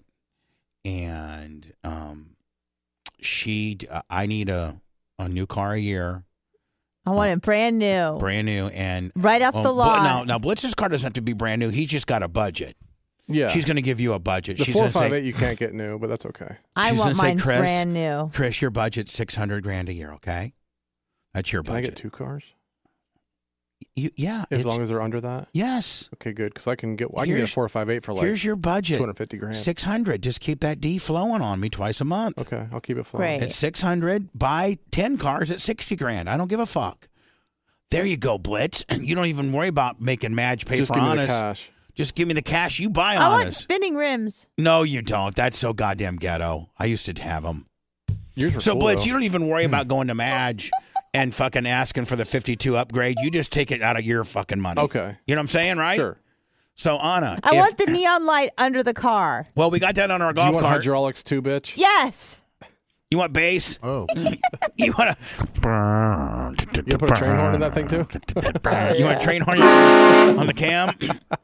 S2: and um, she, uh, I need a a new car a year.
S5: I want it brand new.
S2: Brand new and
S5: Right off
S2: well,
S5: the
S2: Bl-
S5: lot.
S2: Now, now Blitz's car doesn't have to be brand new. He's just got a budget.
S3: Yeah.
S2: She's going to give you a budget.
S3: the
S2: She's
S3: four
S2: gonna
S3: five
S2: say,
S3: eight you can't get new, but that's okay.
S5: I
S2: she's
S5: want
S2: gonna say,
S5: mine
S2: Chris,
S5: brand new.
S2: Chris, your budget's six hundred grand a year. Okay, that's your
S3: Can I
S2: budget.
S3: get two cars?
S2: You, yeah,
S3: As
S2: it's-
S3: long as they're under that?
S2: yes.
S3: Okay, good. Because I can get I can get a
S2: Here's-
S3: four five eight for like
S2: Here's your budget.
S3: two hundred fifty grand.
S2: Six hundred. Just keep that D flowing on me twice a month.
S3: Okay, I'll keep it flowing.
S5: Great.
S2: At six hundred, buy ten cars at sixty grand. I don't give a fuck. There you go, Blitz. You don't even worry about making Madge pay
S3: Just
S2: for
S3: give me
S2: honest.
S3: the cash.
S2: Just give me the cash. You buy
S5: I want
S2: honest.
S5: spinning rims.
S2: No, you don't. That's so goddamn ghetto. I used to have them.
S3: Yours were
S2: So,
S3: cool,
S2: Blitz,
S3: though.
S2: you don't even worry about going to Madge and fucking asking for the fifty-two upgrade. You just take it out of your fucking money.
S3: Okay.
S2: You know what I'm saying, right?
S3: Sure.
S2: So, Anna.
S5: I
S2: if-
S5: want the neon light under the car.
S2: Well, we got that on our
S3: Do you
S2: golf
S3: want
S2: cart.
S3: hydraulics too, bitch?
S5: Yes.
S2: You want bass?
S4: Oh,
S2: You want
S3: You gonna put a train horn in that thing too?
S2: You want a train horn on the cam?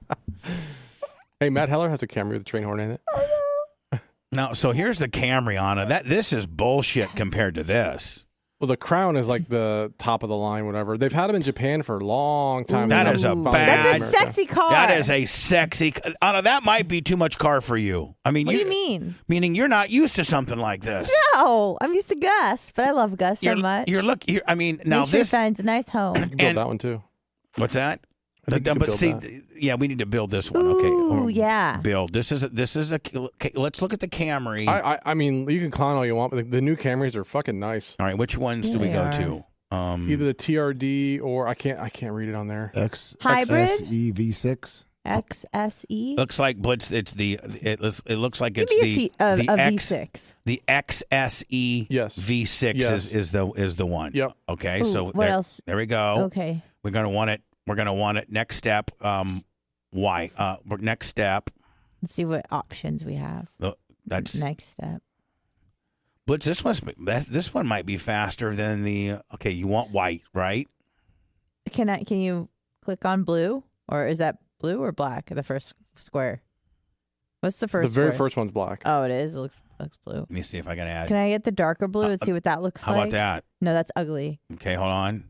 S3: Hey, Matt Heller has a Camry with a train horn in it.
S2: No, so here's the Camry, Anna. That this is bullshit compared to this.
S3: Well, the Crown is like the top of the line, whatever. They've had them in Japan for a long time.
S2: That
S3: and
S2: is
S3: now
S2: a
S3: finally
S2: bad-
S5: That's a
S3: in America.
S5: sexy car.
S2: That is a sexy. Anna, that might be too much car for you. I mean,
S5: What do you mean?
S2: Meaning you're not used to something like this.
S5: No, I'm used to Gus, but I love Gus so
S2: You're,
S5: much.
S2: you're look. You're, I mean, now
S5: Make sure he
S2: this.
S5: finds a nice home.
S3: You can build
S2: and-
S3: that one too.
S2: What's that?
S3: I think
S2: The-
S3: you can
S2: but
S3: build
S2: see,
S3: that.
S2: th- yeah, we need to build this one. Okay.
S5: Ooh,
S2: Oh,
S5: yeah.
S2: Build. This is a, this is a. Okay, let's look at the Camry.
S3: I, I I mean, you can clown all you want, but the, the new Camrys are fucking nice.
S2: All right, which ones
S5: Yeah,
S2: do we
S5: they
S2: go
S5: are.
S2: to? Um,
S3: Either the T R D or I can't I can't read it on there.
S4: X
S5: Hybrid?
S4: S E V six.
S5: X S E.
S2: looks like Blitz. It's the. It looks. It looks like
S5: Give
S2: it's
S5: me
S2: the
S5: a, V- a,
S2: the
S5: a
S2: X
S5: V six.
S2: the X S E
S3: Yes.
S2: V six
S3: Yes.
S2: is is the is the one.
S3: Yep.
S2: Okay.
S5: Ooh,
S2: so
S5: what
S2: there,
S5: else?
S2: there we go.
S5: Okay.
S2: We're gonna want it. We're gonna want it. Next step. Um, why? Uh, we're- next step.
S5: Let's see what options we have.
S2: Uh, That's
S5: Next step.
S2: Blitz. This must be. That, this one might be faster than the. Okay, you want white, right?
S5: Can I? Can you click on blue, or is that blue or black? The first square. What's the first?
S3: the very
S5: square?
S3: first one's black.
S5: Oh, it is. It looks looks blue.
S2: Let me see if I can add.
S5: Can I get the darker blue and
S2: Uh,
S5: see what that looks
S2: How
S5: like?
S2: about that?
S5: No, that's ugly.
S2: Okay, hold on.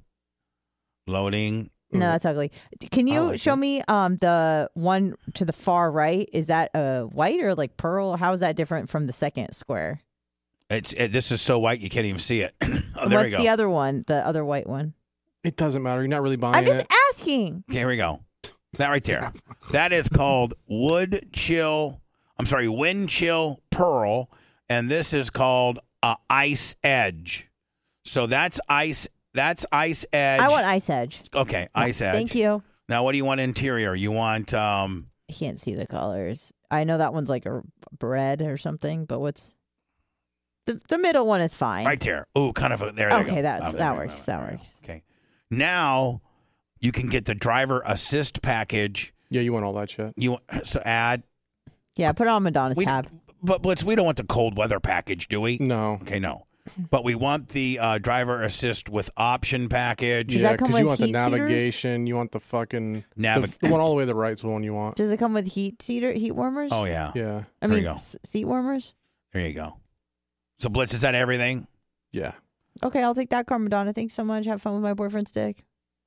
S2: Loading.
S5: No, that's ugly. D- Can
S3: I
S5: you
S3: like
S5: show
S3: it.
S5: me um the one to the far right? Is that a white or like pearl? How is that different from the second square?
S2: It's it, this is so white you can't even see it. oh,
S5: And
S2: there
S5: what's
S2: we go.
S5: the other one? The other white one.
S3: It doesn't matter. You're not really buying
S5: I'm just
S3: it.
S5: asking.
S2: Okay, here we go. That right there. That is called Wood Chill. I'm sorry, Wind Chill Pearl, and this is called uh, Ice Edge. So that's ice. That's Ice Edge.
S5: I want Ice Edge.
S2: Okay, Ice Edge.
S5: Thank you.
S2: Now, what do you want interior? You want um.
S5: I can't see the colors. I know that one's like a bread or something, but what's the the middle one is fine.
S2: Right there. Ooh, kind of a, there. there you
S5: Okay,
S2: go.
S5: that's-
S2: Oh,
S5: that
S2: there we go,
S5: works,
S2: there
S5: that
S2: we go.
S5: works.
S2: Okay. Now you can get the driver assist package.
S3: Yeah, you want all that shit.
S2: You so add.
S5: Yeah, put it on Madonna's
S2: We,
S5: tab.
S2: but Blitz, we don't want the cold weather package, do we?
S3: No.
S2: Okay, no. But we want the uh, driver assist with option package.
S5: Does
S3: yeah,
S5: that come
S3: you
S5: with
S3: want the
S5: heat seaters?
S3: navigation. You want the fucking
S2: Navi-
S3: the, the one all the way to the right is the one you want.
S5: Does it come with heat seater heat warmers?
S2: Oh yeah.
S3: Yeah.
S5: I
S2: There you
S5: mean
S2: go.
S5: s- seat warmers.
S2: There you go. So Blitz, is that everything?
S3: Yeah.
S5: Okay, I'll take that car, Madonna. Thanks so much. Have fun with my boyfriend's dick.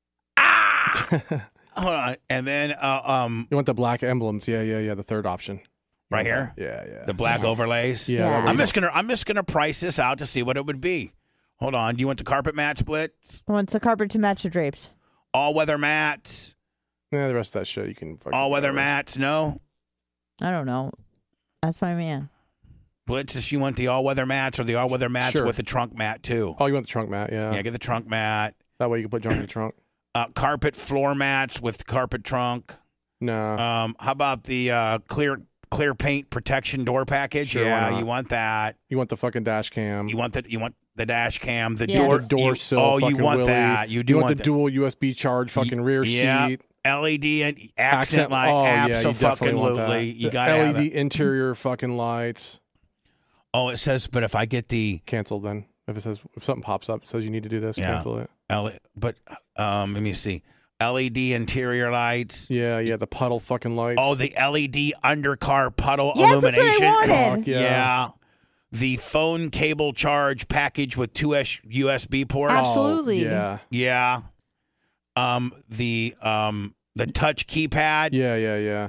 S2: Ah! Hold on. And then uh, um
S3: You want the black emblems. Yeah, yeah, yeah. The third option. You
S2: right
S3: want
S2: here,
S3: that. Yeah, yeah.
S2: the black
S5: Yeah.
S2: overlays.
S3: yeah.
S5: Yeah.
S3: that way
S2: I'm
S3: you
S2: just gonna I'm just gonna price this out to see what it would be. Hold on. Do you want the carpet mat split?
S5: I want the carpet to match the drapes.
S2: All weather mats?
S3: don't- Yeah, the rest of that shit you can fucking
S2: All weather
S3: whatever.
S2: mats? No.
S5: I don't know. That's my man.
S2: Blitz, does you want the all weather mats or the all weather mats
S3: Sure.
S2: with the trunk mat too?
S3: Oh, you want the trunk mat? Yeah.
S2: Yeah, get the trunk mat.
S3: That way you can put junk in the trunk.
S2: Uh, carpet floor mats with carpet trunk.
S3: No.
S2: Um, how about the uh, clear clear paint protection door package.
S3: Sure, why
S2: yeah,
S3: not?
S2: you want that.
S3: You want the fucking dash cam.
S2: You want the you want the dash cam, the
S5: Yes.
S2: door
S3: the door
S2: you-
S3: sill.
S2: Oh,
S3: fucking
S2: you want
S3: Willy.
S2: that. You do
S3: you want,
S2: want
S3: the
S2: that.
S3: dual U S B charge fucking rear
S2: yeah.
S3: seat.
S2: L E D and accent light.
S3: Oh yeah, you definitely want that.
S2: Abso-fucking-lutely. You
S3: The
S2: got
S3: L E D interior fucking lights.
S2: Oh, it says, but if I get the
S3: Cancel then. If it says if something pops up, it says you need to do this.
S2: Yeah.
S3: Cancel it.
S2: L, but um, let me see, L E D interior lights.
S3: Yeah, yeah, the puddle fucking lights.
S2: Oh, the L E D undercar puddle
S5: Yes, that's what I
S2: illumination.
S5: wanted.
S3: Fuck yeah.
S2: Yeah. The phone cable charge package with two U S B ports.
S3: Oh,
S5: Absolutely.
S3: yeah,
S2: Yeah. Um. The um. The touch keypad.
S3: yeah, yeah, yeah.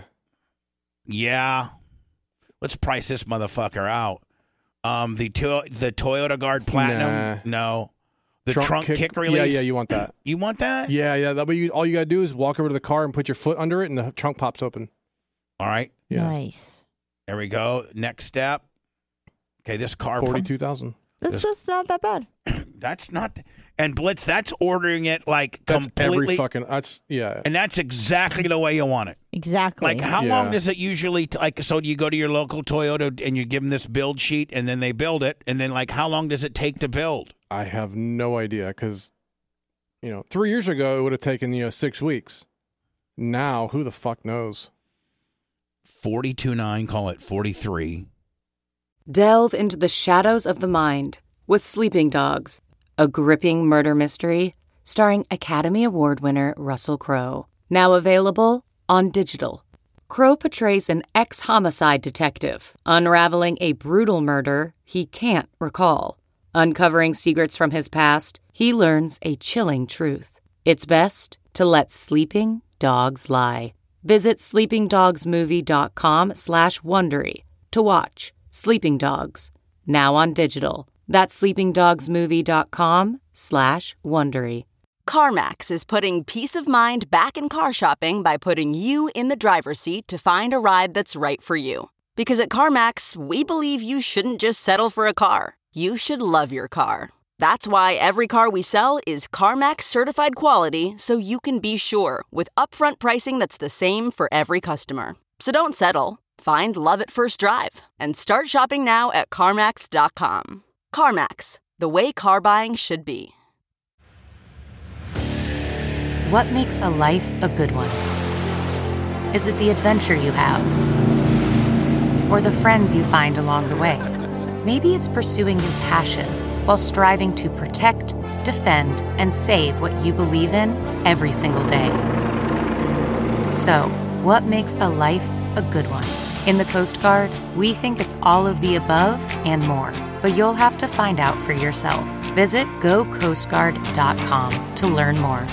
S2: Yeah. Let's price this motherfucker out. Um. The to- the Toyota Guard Platinum.
S3: Nah.
S2: No. The trunk, kick, release.
S3: Yeah, yeah, you want that.
S2: You want that?
S3: Yeah, yeah. That way, you, all you gotta do is walk over to the car and put your foot under it, and the trunk pops open.
S2: All right.
S3: Yeah,
S5: Nice.
S2: There we go. Next step. Okay, this car.
S3: forty-two thousand.
S5: That's, that's not that bad.
S2: That's not. And Blitz, that's ordering it like
S3: That's
S2: completely.
S3: every fucking. That's yeah.
S2: and that's exactly the way you want it.
S5: Exactly.
S2: Like, how
S3: Yeah.
S2: long does it usually t- like? So you go to your local Toyota and you give them this build sheet, and then they build it, and then like, how long does it take to build?
S3: I have no idea because, you know, three years ago it would have taken you know six weeks. Now, who the fuck knows?
S2: Forty-two nine. Call it forty-three.
S8: Delve into the shadows of the mind with Sleeping Dogs, a gripping murder mystery starring Academy Award winner Russell Crowe. Now available on digital. Crowe portrays an ex-homicide detective unraveling a brutal murder he can't recall. Uncovering secrets from his past, he learns a chilling truth. It's best to let sleeping dogs lie. Visit sleepingdogsmovie.com slash Wondery to watch Sleeping Dogs, now on digital. That's sleepingdogsmovie.com slash Wondery.
S9: CarMax is putting peace of mind back in car shopping by putting you in the driver's seat to find a ride that's right for you. Because at CarMax, we believe you shouldn't just settle for a car. You should love your car. That's why every car we sell is CarMax certified quality, so you can be sure with upfront pricing that's the same for every customer. So don't settle. Find love at first drive and start shopping now at CarMax dot com. CarMax, the way car buying should be.
S8: What makes a life a good one? Is it the adventure you have? Or the friends you find along the way? Maybe it's pursuing your passion while striving to protect, defend, and save what you believe in every single day. So, what makes a life a good one? In the Coast Guard, we think it's all of the above and more, but you'll have to find out for yourself. Visit go coast guard dot com to learn more.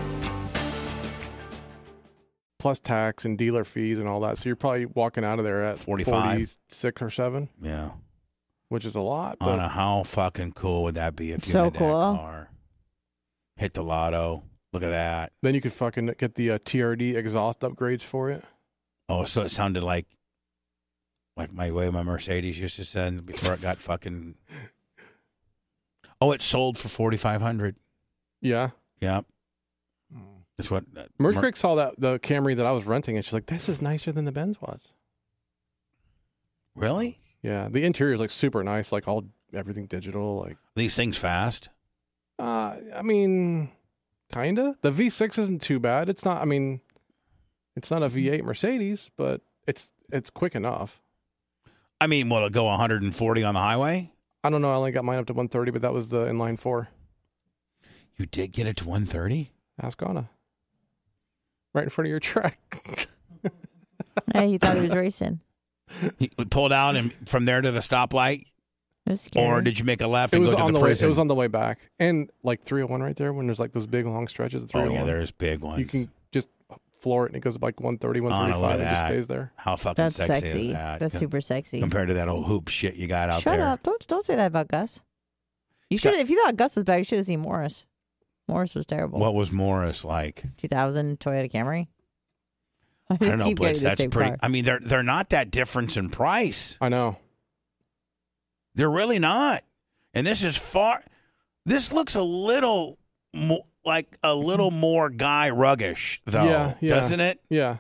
S3: Plus tax and dealer fees and all that. So you're probably walking out of there at
S2: forty-five.
S3: forty-six or seven,
S2: Yeah.
S3: which is a lot.
S2: I don't
S3: But
S2: know how fucking cool would that be if you
S5: So
S2: had that
S5: cool.
S2: car. Hit the lotto. Look at that.
S3: then you could fucking get the uh, T R D exhaust upgrades for it.
S2: Oh, so it sounded like like my way my Mercedes used to send before it got fucking. Oh, it sold for forty five hundred.
S3: Yeah.
S2: Yep. That's what. Uh,
S3: Merch
S2: Mer-
S3: Crick saw that the Camry that I was renting, and she's like, "This is nicer than the Benz was."
S2: really?
S3: Yeah, the interior is like super nice, like all everything digital. Like,
S2: These things fast?
S3: uh, I mean, kinda. The V six isn't too bad. It's not. I mean, it's not a V eight Mercedes, but it's it's quick enough.
S2: I mean, will it go one hundred forty on the highway?
S3: I don't know. I only got mine up to one thirty, but that was the inline four.
S2: You did get it to one thirty?
S3: Ask Anna. Right in front of your track.
S5: Hey, he thought he was racing.
S2: You pulled out and from there to the stoplight,
S5: It was scary.
S2: or did you make a left
S3: It
S2: and
S3: was
S2: go to
S3: on
S2: the
S3: the way.
S2: prison?
S3: It was on the way back, and like three oh one right there when there's like those big long stretches of three
S2: oh
S3: oh one.
S2: yeah, there's big ones.
S3: You can just floor it, and it goes like one thirty, one
S2: Oh, no, look
S3: thirty-five.
S2: at
S3: It just
S2: that.
S3: stays there.
S2: How fucking
S5: That's
S2: sexy,
S5: sexy.
S2: is that?
S5: That's
S2: Com-
S5: super sexy.
S2: compared to that old hoop shit you got out
S5: Shut
S2: there.
S5: up! Don't don't say that about Gus. You
S2: It's got-
S5: should if you thought Gus was bad, you should have seen Morris. Morris was terrible.
S2: What was Morris like?
S5: two thousand Toyota Camry. I,
S2: I don't know,
S5: keep
S2: Blitz.
S5: getting the
S2: That's
S5: same
S2: pretty.
S5: car.
S2: I mean, they're they're not that difference in price.
S3: I know.
S2: They're really not. And this is far. This looks a little mo- like a little more guy ruggish, though,
S3: Yeah, yeah.
S2: doesn't it?
S3: Yeah.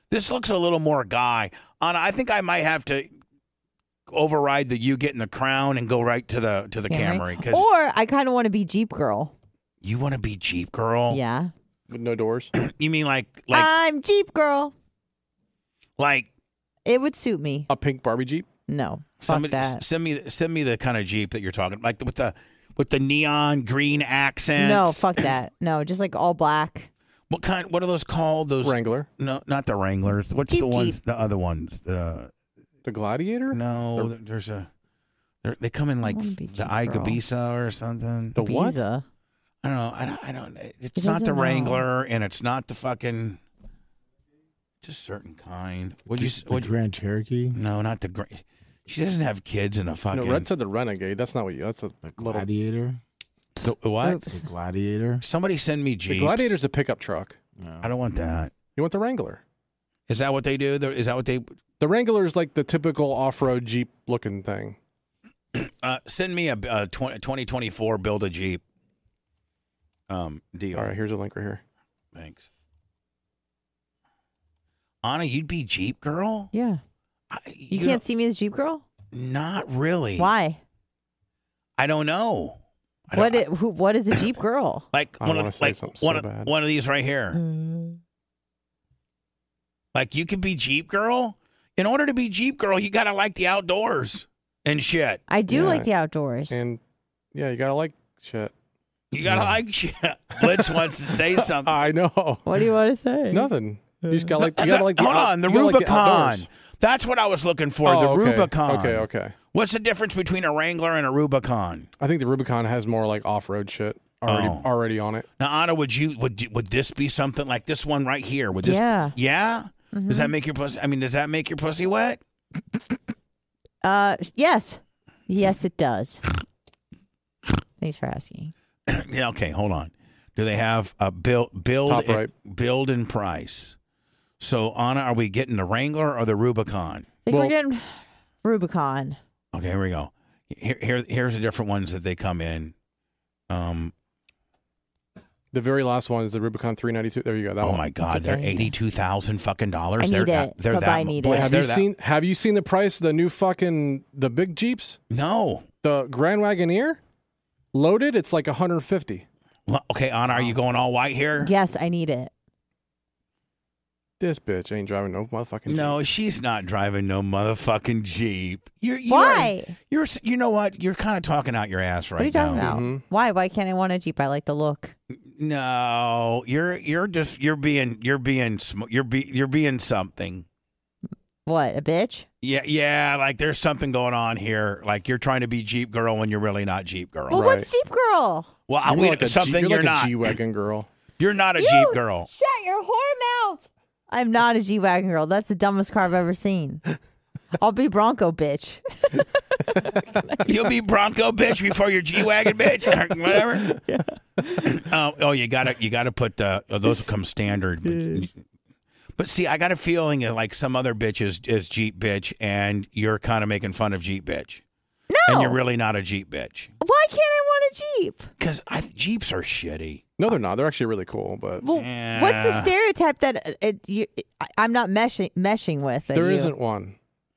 S2: This looks a little more guy. Anna, I think I might have to override the you getting the crown and go right to the to the Camry.
S5: Camry.
S2: Cause
S5: Or I kind of want to be Jeep girl.
S2: you want to be Jeep girl?
S5: Yeah.
S3: With no doors.
S2: You mean like like
S5: I'm Jeep girl.
S2: like
S5: It would suit me.
S3: A pink Barbie Jeep?
S5: No. Fuck
S2: somebody
S5: that.
S2: send me send me the kind of Jeep that you're talking like with the with the neon green accents.
S5: No, fuck that. No, just like all black.
S2: What kind? What are those called? Those
S3: Wrangler.
S2: No, not the Wranglers. What's
S5: Jeep
S2: the ones?
S5: Jeep.
S2: The other ones? The
S3: The Gladiator?
S2: no. There's a. They come in like
S5: wanna be
S2: the
S5: Jeep
S2: Igabisa or something.
S3: The what?
S5: Visa.
S2: I don't know. I don't. I don't. It's
S5: He
S2: not the
S5: doesn't know.
S2: Wrangler, and it's not the fucking. It's a certain kind. Would you?
S4: The
S2: Would
S4: Grand Cherokee,
S2: no, not the Grand. She doesn't have kids in a fucking.
S3: No, Red said the Renegade. That's not what you. That's a
S4: the
S3: little.
S4: Gladiator,
S2: The, what?
S5: Oops.
S4: the Gladiator.
S2: Somebody send me Jeeps.
S3: The Gladiator's a pickup truck.
S4: No.
S2: I don't want that.
S3: You want the Wrangler?
S2: Is that what they do? Is that what they?
S3: The Wrangler is like the typical off-road Jeep looking thing.
S2: Uh, send me a, a twenty twenty-four build a Jeep. Um, deal.
S3: All right, here's a link right here.
S2: Thanks. Anna, you'd be Jeep girl?
S5: Yeah.
S2: I,
S5: You, can't see me as Jeep girl?
S2: Not really.
S5: Why?
S2: I don't know. I
S5: What?
S2: don't,
S5: It, who, what is a Jeep girl?
S2: like
S3: I
S2: one
S3: wanna
S2: of
S3: say
S2: like
S3: something
S2: one
S3: so
S2: of
S3: bad.
S2: one of these right here. Like you could be Jeep girl. In order to be Jeep girl, you gotta like the outdoors and shit.
S5: I do
S3: Yeah.
S5: like the outdoors.
S3: And yeah, you gotta like shit.
S2: You gotta like shit. Blitz wants to say something.
S3: I know.
S5: What do you want to say?
S3: Nothing. You just gotta like. You gotta like. The
S2: Hold
S3: out-
S2: on, the
S3: you gotta like the
S2: Rubicon.
S3: outdoors.
S2: That's what I was looking for.
S3: Oh,
S2: the
S3: okay.
S2: Rubicon.
S3: Okay, okay.
S2: What's the difference between a Wrangler and a Rubicon?
S3: I think the Rubicon has more like off-road shit already
S2: Oh.
S3: already on it.
S2: Now, Anna, would you would you- would this be something like this one right here? Would this?
S5: Yeah.
S2: Yeah.
S5: Mhm.
S2: Does that make your pussy? I mean, does that make your pussy wet?
S5: Uh, yes. Yes, it does. Thanks for asking.
S2: Yeah. Okay. Hold on. Do they have a build build
S3: Top
S2: and,
S3: right.
S2: build and price? So, Anna, are we getting the Wrangler or the Rubicon?
S5: I think
S3: Well-
S5: we're getting Rubicon.
S2: Okay, here we go. Here, here, here's the different ones that they come in. Um.
S3: The very last one is the Rubicon three ninety-two. There you go. That
S2: Oh
S3: one.
S2: my God, they're
S5: Okay.
S2: eighty-two thousand fucking dollars.
S5: I need
S2: they're
S5: it.
S2: that, they're
S5: Bye-bye,
S2: that.
S5: I need
S2: boy,
S5: it.
S3: Have
S2: they're
S3: you
S2: that-
S3: seen? Have you seen the price of the new fucking the big Jeeps?
S2: No.
S3: The Grand Wagoneer, loaded. It's like one hundred fifty.
S2: Well, okay, Anna, are you going all white here?
S5: Yes, I need it.
S3: This bitch ain't driving no motherfucking Jeep.
S2: No, she's not driving no motherfucking Jeep. You're, you're,
S5: Why?
S2: You're, you know what? You're kind of talking out your ass right
S5: What are you talking
S2: now.
S5: about?
S3: Mhm.
S5: Why? Why can't I want a Jeep? I like the look.
S2: No, you're, you're just, you're being, you're being, sm- you're be, you're being something.
S5: What? A bitch?
S2: Yeah, yeah. Like there's something going on here. Like you're trying to be Jeep girl when you're really not Jeep girl.
S5: Well,
S3: Right.
S5: what's Jeep girl?
S2: Well, I
S3: You're more
S2: mean,
S3: like a G-
S2: something
S3: you're
S2: you're,
S3: like
S2: not.
S3: a G-Wagon girl.
S2: You're not a
S5: You
S2: Jeep girl.
S5: Shut your whore mouth. I'm not a G-Wagon girl. That's the dumbest car I've ever seen. I'll be Bronco, bitch.
S2: You'll be Bronco bitch before your G wagon bitch or whatever. Oh, oh, you gotta you gotta put the oh, those come standard. But, but see, I got a feeling that like some other bitch is, is Jeep bitch, and you're kind of making fun of Jeep bitch,
S5: No.
S2: and you're really not a Jeep bitch
S5: Why can't I want a Jeep?
S2: because Jeeps are shitty.
S3: No, they're not. They're actually really cool, but
S5: Well,
S2: Yeah.
S5: what's the stereotype that it, it, you, I, I'm not meshing meshing with? that
S3: there
S5: you-
S3: isn't one.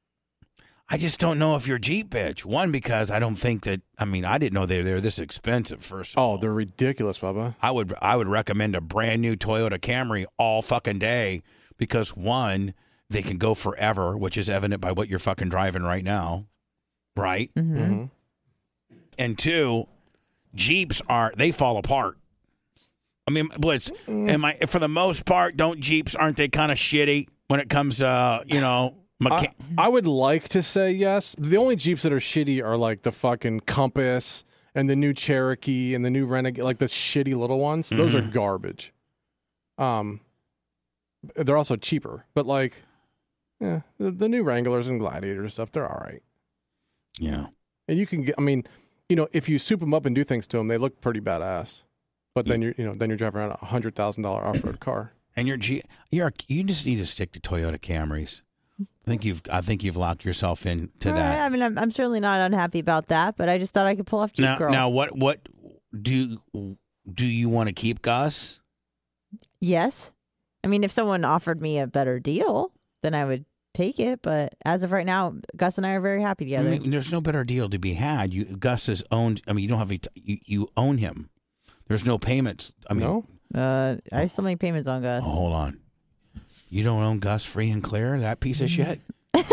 S2: I just don't know if you're Jeep bitch. One, because I don't think that. I mean, I didn't know they they're this expensive. First, of
S3: Oh,
S2: all.
S3: they're ridiculous, Bubba.
S2: I would I would recommend a brand new Toyota Camry all fucking day because one, they can go forever, which is evident by what you're fucking driving right now, right?
S5: Mhm.
S3: Mm-hmm.
S2: And two, Jeeps are they fall apart. I mean, Blitz, am I for the most part? Don't Jeeps aren't they kind of shitty when it comes uh you know mecha-
S3: I, I would like to say yes. The only Jeeps that are shitty are like the fucking Compass and the new Cherokee and the new Renegade, like the shitty little ones. Those are garbage. Um, they're also cheaper, but like, yeah, the, the new Wranglers and Gladiators and stuff, they're all right.
S2: yeah.
S3: And you can get, I mean, you know, if you soup them up and do things to them, they look pretty badass. But then you're, you know, then you're driving around a hundred thousand dollar off road car.
S2: And your G you're you just need to stick to Toyota Camrys. I think you've I think you've locked yourself into
S5: All right,
S2: that.
S5: I mean, I'm, I'm certainly not unhappy about that, but I just thought I could pull off Jeep
S2: Now,
S5: girl.
S2: now, what what do do you want to keep Gus?
S5: Yes. I mean, if someone offered me a better deal, then I would take it. But as of right now, Gus and I are very happy together.
S2: I mean, there's no better deal to be had. You Gus is owned. I mean, you don't have a, you, you own him. There's no payments. I mean,
S3: No?
S5: Uh, I still make payments on Gus.
S2: oh, hold on. You don't own Gus free and clear? That piece of shit.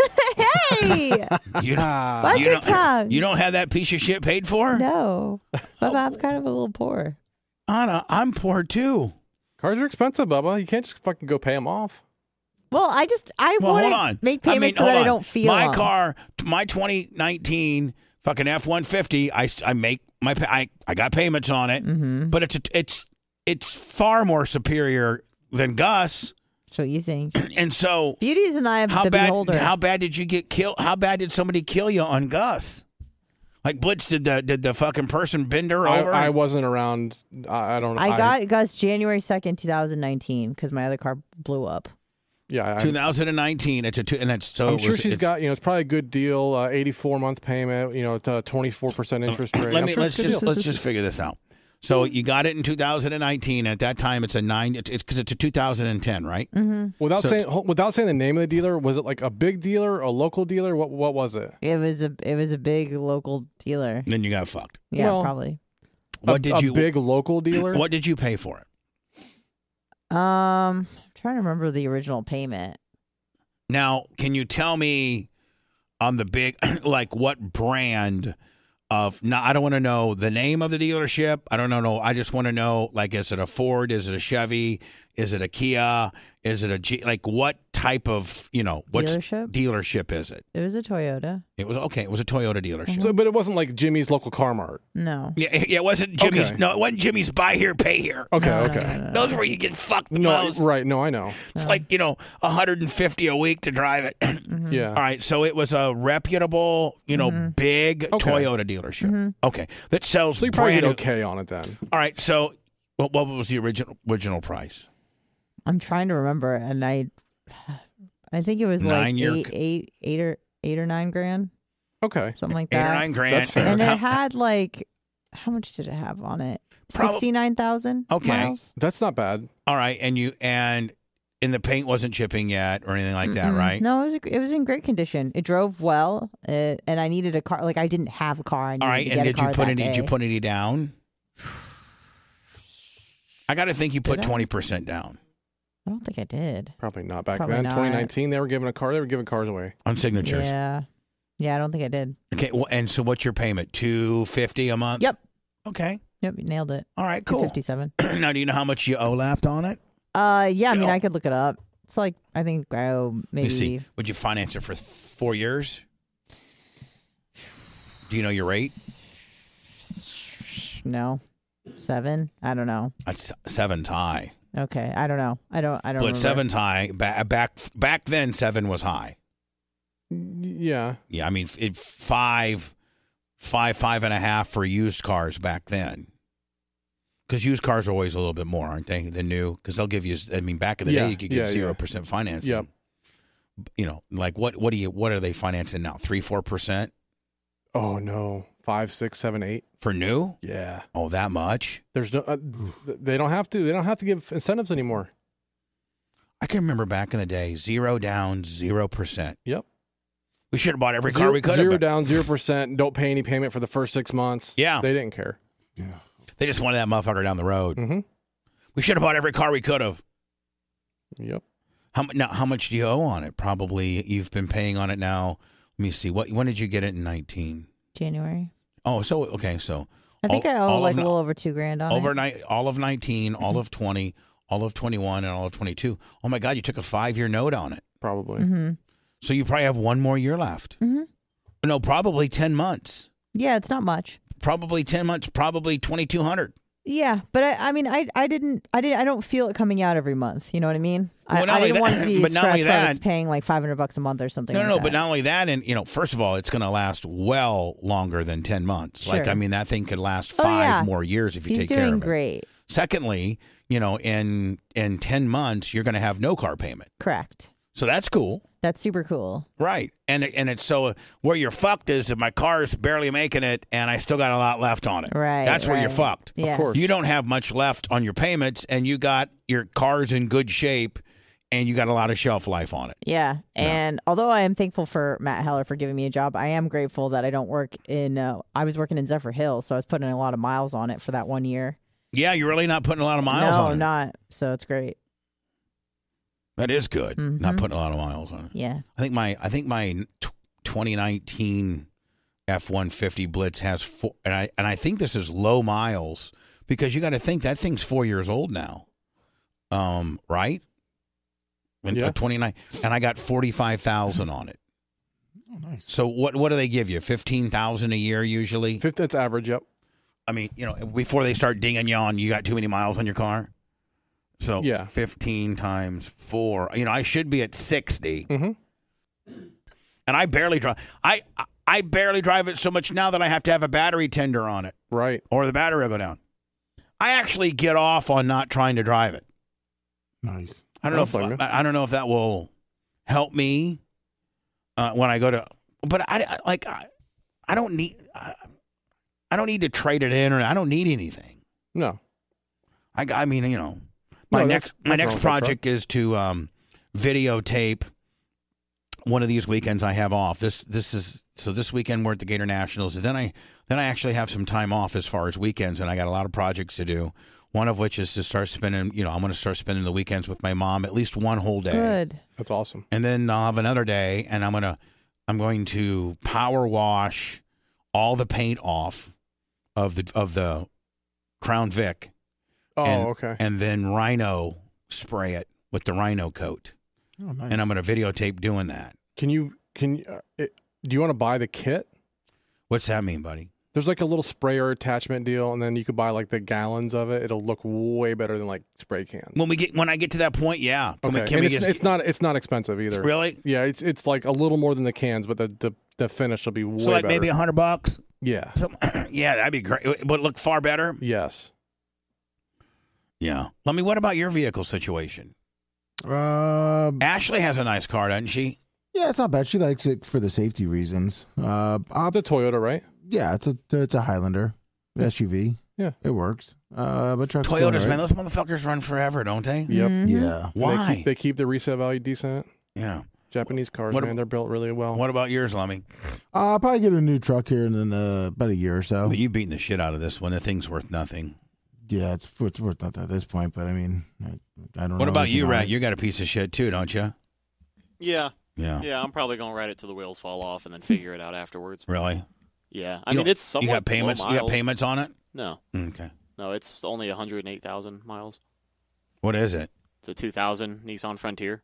S5: Hey!
S2: You,
S5: Watch
S2: you
S5: your
S2: don't.
S5: tongue.
S2: You don't have that piece of shit paid for?
S5: No. But I'm kind of a little poor.
S2: Anna, I'm poor too.
S3: Cars are expensive, Bubba. You can't just fucking go pay them off.
S5: Well, I just, I
S2: Well,
S5: want
S2: hold
S5: to
S2: on.
S5: make
S2: I
S5: payments
S2: mean,
S5: so that
S2: hold
S5: I
S2: on.
S5: don't feel
S2: my
S5: them.
S2: car, my twenty nineteen fucking F one fifty. I, I make my pa- I I got payments on it,
S5: Mm-hmm.
S2: but it's a, it's it's far more superior than Gus.
S5: So you think?
S2: And so,
S5: Beauty is in the eye of
S2: how
S5: the
S2: bad
S5: beholder.
S2: how bad did you get killed? How bad did somebody kill you on Gus? Like Blitz, did the did the fucking person bend her
S3: I,
S2: over?
S3: I wasn't around. I, I don't know.
S5: I got Gus January second, twenty nineteen, because my other car blew up.
S3: Yeah, I,
S2: twenty nineteen. It's a two, and it's so.
S3: I'm
S2: it
S3: sure
S2: was,
S3: she's
S2: it's,
S3: got, you know, it's probably a good deal, uh, eighty-four month payment, you know, it's a twenty-four percent interest rate.
S2: Let
S3: I'm
S2: me
S3: sure
S2: let's
S3: it's a good
S2: just
S3: deal.
S2: let's just figure this out. So you got it in two thousand nineteen. At that time, it's a nine. It's because it's, it's a two thousand ten, right?
S5: Mm-hmm.
S3: Without
S2: So
S3: saying ho- without saying the name of the dealer, was it like a big dealer, a local dealer? What what was it?
S5: It was a it was a big local dealer.
S2: Then you got fucked.
S5: Yeah,
S3: Well,
S5: probably.
S2: What
S3: a,
S2: did
S3: a
S2: you?
S3: big local dealer?
S2: What did you pay for it?
S5: Um, I'm trying to remember the original payment.
S2: Now, can you tell me on the big, like what brand of? Now, I don't want to know the name of the dealership. I don't know. I just want to know, like, is it a Ford? Is it a Chevy? Is it a Kia? Is it a G? Like, what type of, you know, what
S5: Dealership?
S2: dealership is it?
S5: It was a Toyota.
S2: It was okay. It was a Toyota dealership.
S3: So, but it wasn't like Jimmy's local car mart.
S5: No.
S2: Yeah, yeah, it wasn't Jimmy's.
S3: Okay.
S2: No, it wasn't Jimmy's buy here, pay here.
S3: Okay,
S5: No, no,
S3: okay.
S5: no, no, no.
S2: Those are where you get fucked the
S3: No,
S2: most.
S3: right. No, I know.
S2: It's like, you know, one hundred fifty a week to drive it.
S5: Mm-hmm.
S3: Yeah.
S2: All right, so it was a reputable, you know, big
S3: Okay.
S2: Toyota dealership.
S5: Mm-hmm.
S2: Okay, that sells
S3: So you probably
S2: brand
S3: did
S2: new-
S3: okay on it then.
S2: All right, so what, what was the original original price?
S5: I'm trying to remember, and I, I think it was like
S2: Nine year-
S5: eight, eight, eight or eight or nine grand,
S3: Okay.
S5: something like
S2: Eight
S5: that.
S2: or nine grand.
S3: That's fair.
S5: And
S2: How-
S5: it had like, how much did it have on it?
S2: Prob-
S5: Sixty-nine thousand
S2: Okay.
S5: miles.
S3: That's not bad.
S2: all right, and you and and the paint wasn't chipping yet or anything like that,
S5: Mm-mm.
S2: right?
S5: No, it was it was in great condition. It drove well, it, and I needed a car. Like I didn't have a car. I needed
S2: All right,
S5: to
S2: and
S5: get
S2: did
S5: a car
S2: you put
S5: that
S2: any? Did you
S5: day.
S2: put any down? I got to think you put
S5: Did I?
S2: twenty percent down
S5: I don't think I did.
S3: Probably not back
S5: Probably
S3: then.
S5: not.
S3: twenty nineteen, they were giving a car. They were giving cars away.
S2: on signatures.
S5: Yeah, yeah, I don't think I did.
S2: Okay, well, and so what's your payment? Two fifty a month.
S5: Yep.
S2: Okay.
S5: Yep, you nailed it.
S2: All right.
S5: Two
S2: Cool.
S5: fifty-seven.
S2: Now, do you know how much you owe left on it?
S5: Uh, yeah. I mean,
S2: Yeah.
S5: I could look it up. It's like I think I owe
S2: Let
S5: maybe.
S2: me see. Would you finance it for th- four years? Do you know your rate?
S5: No, seven. I don't know.
S2: That's seven's high.
S5: Okay, I don't know. I don't. I don't.
S2: But
S5: remember.
S2: seven's high. Ba- back back then, seven was high.
S3: Yeah.
S2: Yeah, I mean, it, five, five, five and a half for used cars back then. Because used cars are always a little bit more, aren't they, than new? Because they'll give you. I mean, back in the
S3: Yeah,
S2: day, you could
S3: yeah,
S2: get
S3: yeah.
S2: zero percent financing.
S3: Yep.
S2: You know, like what? What do you? What are they financing now? Three, four percent
S3: Oh no. Five, six, seven, eight.
S2: for new?
S3: Yeah.
S2: Oh, that much?
S3: There's no. Uh, they don't have to. They don't have to give incentives anymore.
S2: I can remember back in the day, zero down, zero percent.
S3: Yep.
S2: We should have bought every car
S3: Zero,
S2: we could
S3: zero
S2: have.
S3: down, zero percent. Don't pay any payment for the first six months.
S2: Yeah.
S3: They didn't care.
S2: They just wanted that motherfucker down the road.
S3: Mm-hmm.
S2: We should have bought every car we could have.
S3: Yep.
S2: How mu- now? How much do you owe on it? Probably you've been paying on it now. Let me see. What? When did you get it in nineteen?
S5: January.
S2: Oh, so okay, so
S5: I think
S2: all-
S5: I owe
S2: all
S5: like
S2: of
S5: a
S2: ni-
S5: little over two grand on it.
S2: overnight, all of nineteen, all of twenty, all of twenty-one, and all of twenty-two. Oh my God, you took a five-year note on it.
S3: Probably.
S5: Mm-hmm.
S2: So you probably have one more year left.
S5: Mm-hmm.
S2: No, probably ten months.
S5: Yeah, it's not much.
S2: Probably ten months. Probably twenty-two hundred.
S5: Yeah, but I, I mean, I, I didn't, I didn't, I don't feel it coming out every month. You know what I mean? I,
S2: Well, not
S5: I didn't
S2: only
S5: want
S2: that-
S5: it to be
S2: but not only
S5: stretched. I was
S2: that-
S5: paying like five hundred bucks a month or something.
S2: No,
S5: like
S2: no, no.
S5: that.
S2: But not only that, and you know, first of all, it's going to last well longer than ten months. Like,
S5: Sure.
S2: I mean, that thing could last
S5: Oh,
S2: five
S5: yeah.
S2: more years if you
S5: He's
S2: take care
S5: doing
S2: of it.
S5: great.
S2: Secondly, you know, in in ten months, you're going to have no car payment.
S5: Correct.
S2: So that's cool.
S5: That's super cool.
S2: Right. And and it's so where you're fucked is that my car's barely making it and I still got a lot left on it.
S5: Right.
S2: That's where
S5: right.
S2: you're fucked.
S5: Yeah.
S3: Of course.
S2: You don't have much left on your payments and you got your car's in good shape and you got a lot of shelf life on it.
S5: Yeah. And although I am thankful for Matt Heller for giving me a job, I am grateful that I don't work in, uh, I was working in Zephyr Hills, so I was putting a lot of miles on it for that one year.
S2: Yeah, you're really not putting a lot of miles
S5: no,
S2: on it.
S5: No, not. So it's great.
S2: That is good.
S5: Mm-hmm.
S2: Not putting a lot of miles on it.
S5: Yeah.
S2: I think my I think my twenty nineteen F one fifty Blitz has four, and I and I think this is low miles because you got to think that thing's four years old now, um, right? And,
S3: yeah.
S2: uh, twenty-nine, and I got forty-five thousand on it.
S4: Oh, nice.
S2: So what what do they give you? Fifteen thousand a year usually.
S3: Fifth, that's average. Yep.
S2: I mean, you know, before they start dinging you on, you got too many miles on your car. So
S3: yeah.
S2: fifteen times four. You know, I should be at sixty.
S3: Mm-hmm.
S2: And I barely drive. I I barely drive it so much now that I have to have a battery tender on it.
S3: Right.
S2: Or the battery will go down. I actually get off on not trying to drive it.
S4: Nice.
S2: I don't know. If, I, I don't know if that will help me uh, when I go to. But I, I like. I, I don't need. I, I don't need to trade it in, or I don't need anything.
S3: No.
S2: I. I mean, you know. My
S3: no,
S2: next
S3: that's,
S2: my
S3: that's
S2: next project is to um, videotape one of these weekends I have off. This this is so this weekend we're at the Gator Nationals, and then I then I actually have some time off as far as weekends, and I got a lot of projects to do. One of which is to start spending. You know, I'm going to start spending the weekends with my mom at least one whole day.
S5: Good.
S3: That's awesome.
S2: And then I'll have another day, and I'm gonna I'm going to power wash all the paint off of the of the Crown Vic.
S3: Oh,
S2: and,
S3: okay.
S2: And then Rhino spray it with the Rhino coat.
S4: Oh, nice.
S2: And I'm going to videotape doing that.
S3: Can you can uh, it, do you want to buy the kit?
S2: What's that mean, buddy?
S3: There's like a little sprayer attachment deal, and then you could buy like the gallons of it. It'll look way better than like spray cans.
S2: When we get when I get to that point, yeah. Can
S3: okay.
S2: we, can
S3: and
S2: we
S3: it's,
S2: just,
S3: it's not it's not expensive either.
S2: Really?
S3: Yeah. It's it's like a little more than the cans, but the the, the finish will be way
S2: so like
S3: better.
S2: maybe a hundred bucks.
S3: Yeah.
S2: So, yeah, that'd be great. Would it look far better?
S3: Yes.
S2: Yeah. Let me. What about your vehicle situation?
S4: Um,
S2: Ashley has a nice car, doesn't she?
S4: yeah, it's not bad. She likes it for the safety reasons. Uh,
S3: It's a Toyota, right?
S4: yeah, it's a it's a Highlander S U V.
S3: Yeah,
S4: it works. Uh, but trucks
S2: Toyotas,
S4: going, right?
S2: man, those motherfuckers run forever, don't they?
S3: Yep.
S5: Mm-hmm.
S4: Yeah.
S2: Why?
S3: They keep, they keep the resale value decent.
S2: Yeah.
S3: Japanese cars,
S2: What
S3: man,
S2: ab-
S3: they're built really well.
S2: What about yours, Lummy?
S4: Uh, I'll probably get a new truck here in uh, about a year or so.
S2: Well, you beating the shit out of this one. The thing's worth nothing.
S4: Yeah, it's it's worth nothing at this point, but I mean, I, I don't know.
S2: What about
S4: anything
S2: you,
S4: on
S2: Rat?
S4: it.
S2: You got a piece of shit too, don't you?
S10: Yeah.
S2: Yeah.
S10: Yeah, I'm probably going to ride it till the wheels fall off and then figure it out afterwards.
S2: Really?
S10: Yeah. I
S2: You
S10: mean,
S2: don't-
S10: it's somewhat
S2: You got payments?
S10: low
S2: You got
S10: miles.
S2: payments on it?
S10: No.
S2: Okay.
S10: No, it's only one hundred eight thousand miles.
S2: What is it?
S10: It's a two thousand Nissan Frontier.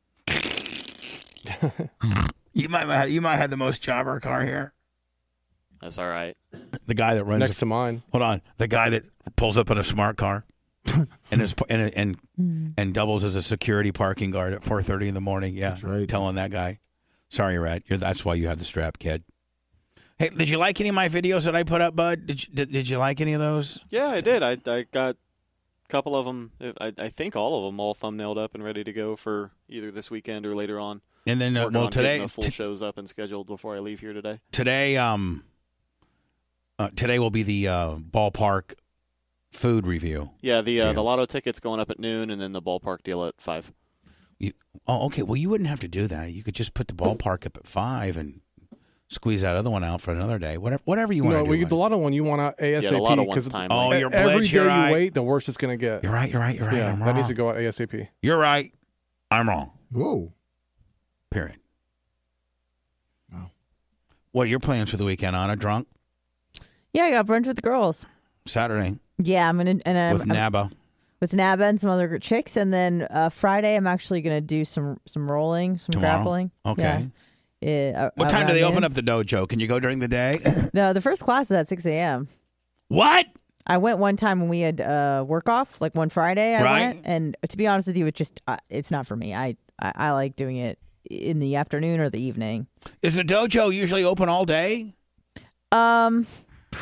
S2: You might have, you might have the most jobber car here.
S10: That's all right.
S2: The guy that runs
S3: Next
S2: a,
S3: to mine.
S2: Hold on. The guy that pulls up in a smart car and is and and
S5: Mm.
S2: and doubles as a security parking guard at four thirty in the morning. Yeah.
S4: That's right.
S2: Telling that guy, "Sorry, Rat. You're that's why you have the strap, kid." Hey, did you like any of my videos that I put up, Bud? Did you, did, did you like any of those?
S10: Yeah, I did. I I got a couple of them. I, I think all of them all thumbnailed up and ready to go for either this weekend or later on.
S2: And then uh,
S10: Working
S2: well
S10: on getting
S2: today
S10: the full
S2: t-
S10: shows up and scheduled before I leave here today.
S2: today um uh, today will be the uh, ballpark food review.
S10: Yeah, the uh,
S2: Yeah.
S10: the lotto ticket's going up at noon, and then the ballpark deal at five.
S2: You, oh, okay. Well, you wouldn't have to do that. You could just put the ballpark up at five and squeeze that other one out for another day. Whatever, whatever you want
S3: No,
S2: to
S3: we
S2: do.
S3: get the lotto one. You want out ASAP.
S10: Yeah, the lotto one's
S3: 'cause
S10: timely.
S2: Oh, you're
S3: every
S2: Blitz,
S3: day
S2: you're
S3: you
S2: right.
S3: wait, the worse it's going to get.
S2: You're right. You're right. You're right.
S3: Yeah,
S2: I'm
S3: that
S2: wrong.
S3: needs to go out ASAP.
S2: You're right. I'm wrong.
S4: Whoa.
S2: Period.
S4: Wow.
S2: What are your plans for the weekend, Anna? Drunk?
S5: Yeah, I got brunch with the girls.
S2: Saturday
S5: Yeah, I'm gonna and I'm,
S2: with
S5: I'm-
S2: Naba.
S5: with Naba and some other chicks, and then uh, Friday I'm actually gonna do some some rolling, some
S2: Tomorrow?
S5: grappling.
S2: Okay.
S5: Yeah. Uh,
S2: What time do
S5: around
S2: they open
S5: noon.
S2: up the dojo? Can you go during the day?
S5: The the first class is at six a.m.
S2: What?
S5: I went one time when we had uh, work off, like one Friday. I
S2: Right.
S5: went, and to be honest with you, it just uh, it's not for me. I, I I like doing it in the afternoon or the evening.
S2: Is the dojo usually open all day?
S5: Um,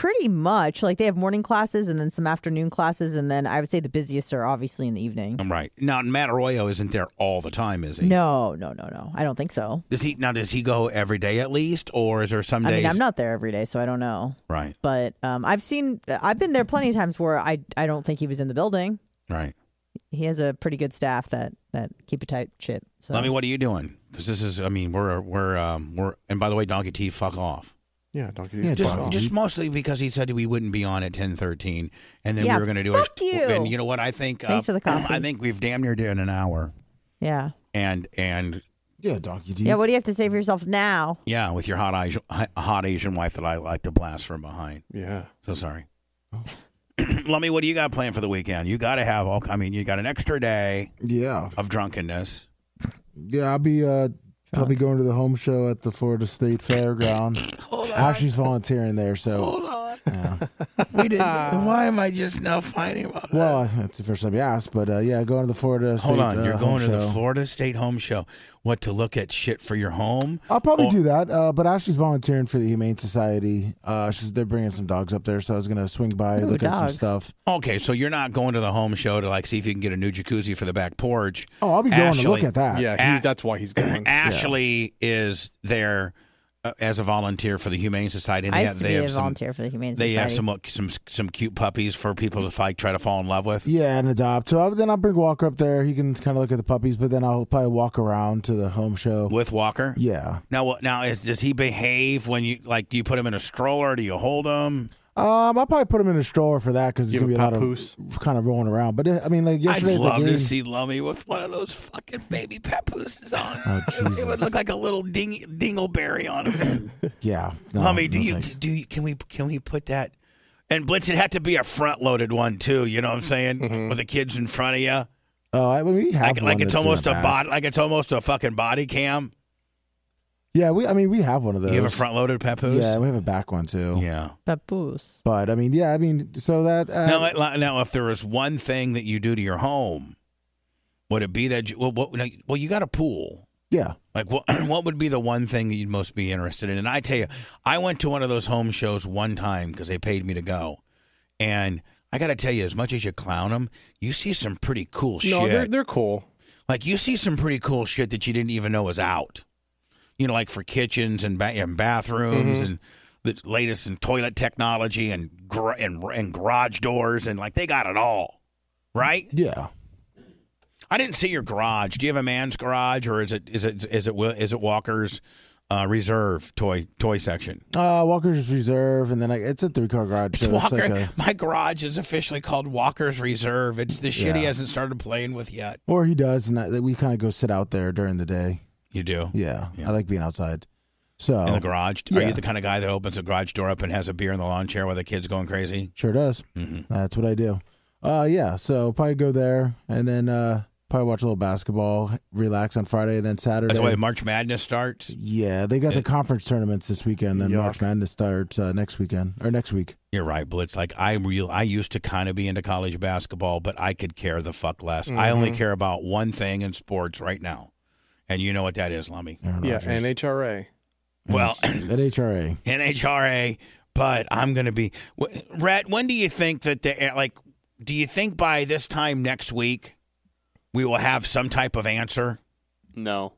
S5: pretty much. Like they have morning classes and then some afternoon classes, and then I would say the busiest are obviously in the evening.
S2: Right. Now, Matt Arroyo isn't there all the time, is he?
S5: No, no, no, no. I don't think so.
S2: Does he now? Does he go every day at least, or is there some days?
S5: I mean, I'm not there every day, so I don't know.
S2: Right.
S5: But um, I've seen, I've been there plenty of times where I, I don't think he was in the building.
S2: Right.
S5: He has a pretty good staff that, that keep a tight ship. So.
S2: Let me. What are you doing? Because this is. I mean, we're we're um we're. And by the way, Donkey T, fuck off.
S3: Yeah, Donkey
S4: Yeah,
S3: T.
S2: Just,
S4: Donkey
S2: just
S4: T.
S2: mostly because he said we wouldn't be on at ten thirteen, and then
S5: Yeah,
S2: we were going to do
S5: fuck
S2: it.
S5: you.
S2: And you know what? I think.
S5: Thanks
S2: uh,
S5: for the coffee.
S2: I think we've damn near done an hour.
S5: Yeah.
S2: And and
S4: Yeah, Donkey D.
S5: Yeah, what do you have to say for yourself now?
S2: yeah, with your hot Asian, hot Asian wife that I like to blast from behind.
S3: Yeah.
S2: So sorry. Lummy, what do you got planned for the weekend? You got to have all. I mean, you got an extra day
S4: Yeah.
S2: of drunkenness.
S4: Yeah, I'll be uh, probably going to the home show at the Florida State Fairground.
S2: Hold on.
S4: Ashley's volunteering there, so.
S2: Hold on.
S4: Yeah.
S2: We didn't. Why am I just now finding about that?
S4: Well, that's the first time you asked, but uh, yeah, going to the Florida State
S2: Hold on.
S4: uh,
S2: You're
S4: home
S2: going to the
S4: show.
S2: Florida State Home Show. What, to look at shit for your home?
S4: I'll probably
S2: Or-
S4: do that, uh, but Ashley's volunteering for the Humane Society. Uh, she's they're bringing some dogs up there, so I was gonna swing by,
S5: Ooh,
S4: look at some
S5: dogs.
S4: stuff.
S2: Okay, so you're not going to the home show to like see if you can get a new jacuzzi for the back porch.
S4: Oh, I'll be going
S2: Ashley,
S4: to look at that.
S3: Yeah,
S2: A-
S3: he, that's why he's going.
S2: Ashley is there uh, as a volunteer for the Humane Society. And
S5: I
S2: they
S5: used
S2: have,
S5: to
S2: they
S5: be a
S2: have some,
S5: volunteer for the Humane
S2: They
S5: Society.
S2: have some some some cute puppies for people to like try to fall in love with.
S4: Yeah, and adopt. So I'll, then I'll bring Walker up there. He can kind of look at the puppies, but then I'll probably walk around to the home show.
S2: With Walker.
S4: Yeah.
S2: Now, what? Now, is does he behave when you like? Do you put him in a stroller? Do you hold him?
S4: Um, I'll probably put him in a stroller for that because it's
S3: Give
S4: gonna be
S3: him
S4: a lot
S3: papoose.
S4: of kind of rolling around. But uh, I mean, like
S2: I'd
S4: yesterday at
S2: love
S4: the game.
S2: to see Lummy with one of those fucking baby papooses on.
S4: Oh,
S2: It would
S4: Jesus.
S2: look like a little ding, dingleberry on him.
S4: Yeah. No,
S2: Lummy, do
S4: no
S2: you
S4: thanks.
S2: do? You, can we can we put that? And Blitz, it had to be a front loaded one too. You know what I'm saying?
S3: Mm-hmm.
S2: With the kids in front of you,
S4: Oh, I mean, we have
S2: like,
S4: one
S2: like it's
S4: that's in
S2: almost
S4: the
S2: a
S4: back.
S2: body, like it's almost a fucking body cam.
S4: Yeah, we. I mean, we have one of those.
S2: You have a front loaded papoose.
S4: Yeah, we have a back one too.
S2: Yeah.
S5: Papoose.
S4: But I mean, yeah, I mean, so that uh,
S2: Now, like- now, if there was one thing that you do to your home, would it be that? You, well, what, like, well, you got a pool.
S4: yeah,
S2: Like, what? What would be the one thing that you'd most be interested in? And I tell you, I went to one of those home shows one time because they paid me to go, and I got to tell you, as much as you clown them, you see some pretty cool
S3: No,
S2: shit.
S3: they're they're cool.
S2: Like, you see some pretty cool shit that you didn't even know was out. You know, like for kitchens and, ba- and bathrooms
S3: Mhm.
S2: and the latest in toilet technology and, gr- and and garage doors, and like they got it all, right?
S4: yeah.
S2: I didn't see your garage. Do you have a man's garage, or is it is it is it is it Walker's uh, reserve toy toy section?
S4: Uh, Walker's Reserve, and then I, it's a three car garage.
S2: It's
S4: So it's
S2: Walker.
S4: like a,
S2: My garage is officially called Walker's Reserve. It's the shit he
S4: Yeah.
S2: hasn't started playing with yet.
S4: or he does, and that, we kind of go sit out there during the day.
S2: You do?
S4: Yeah,
S2: Yeah.
S4: I like being outside. So
S2: In the garage? Are
S4: yeah.
S2: you the kind of guy that opens the garage door up and has a beer in the lawn chair while the kid's going crazy?
S4: Sure does.
S2: Mm-hmm.
S4: That's what I do. Uh, yeah. So probably go there, and then uh, probably watch a little basketball, relax on Friday, and then Saturday.
S2: That's the way March Madness starts?
S4: Yeah, they got the conference tournaments this weekend. Then
S3: Yuck.
S4: March Madness starts uh, next weekend or next week.
S2: You're right, Blitz. Like I real, I used to kind of be into college basketball, but I could care the fuck less. I only
S3: Mhm.
S2: care about one thing in sports right now, and you know what that is, Lummy.
S4: Aaron
S3: Yeah,
S4: Rodgers.
S3: N H R A.
S2: Well,
S4: at H R A.
S2: N H R A, but I'm going to be. wh- Rhett, when do you think that the like? Do you think by this time next week we will have some type of answer?
S10: No.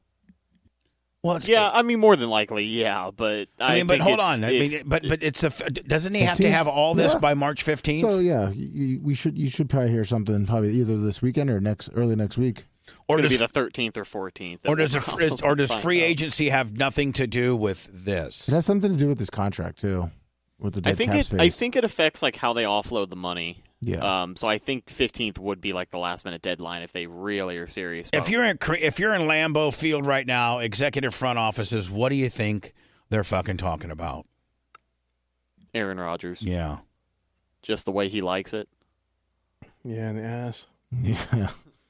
S2: Well, it's,
S10: Yeah, I mean, more than likely, yeah, but I,
S2: I mean, but
S10: think
S2: hold
S10: it's-
S2: on. I
S10: it's-
S2: mean, but but it's a. Doesn't he have to
S4: fifteenth?
S2: have all this
S4: Yeah.
S2: by March fifteenth?
S4: So yeah, you, we should you should probably hear something probably either this weekend or next early next week.
S2: or
S10: it's going to
S2: does,
S10: be the thirteenth or fourteenth.
S2: or does
S10: that
S2: a,
S10: we'll
S2: or does
S10: find
S2: free
S10: out.
S2: agency have nothing to do with this?
S4: It has something to do with this contract too, with the dead
S10: I think
S4: cap
S10: it.
S4: space.
S10: I think it affects like how they offload the money.
S4: Yeah.
S10: Um. So I think fifteenth would be like the last minute deadline if they really are serious. About
S2: If you're in Cre- if you're in Lambeau Field right now, executive front offices, what do you think they're fucking talking about?
S10: Aaron Rodgers,
S2: Yeah.
S10: just the way he likes it.
S3: Yeah, in the ass.
S4: Yeah,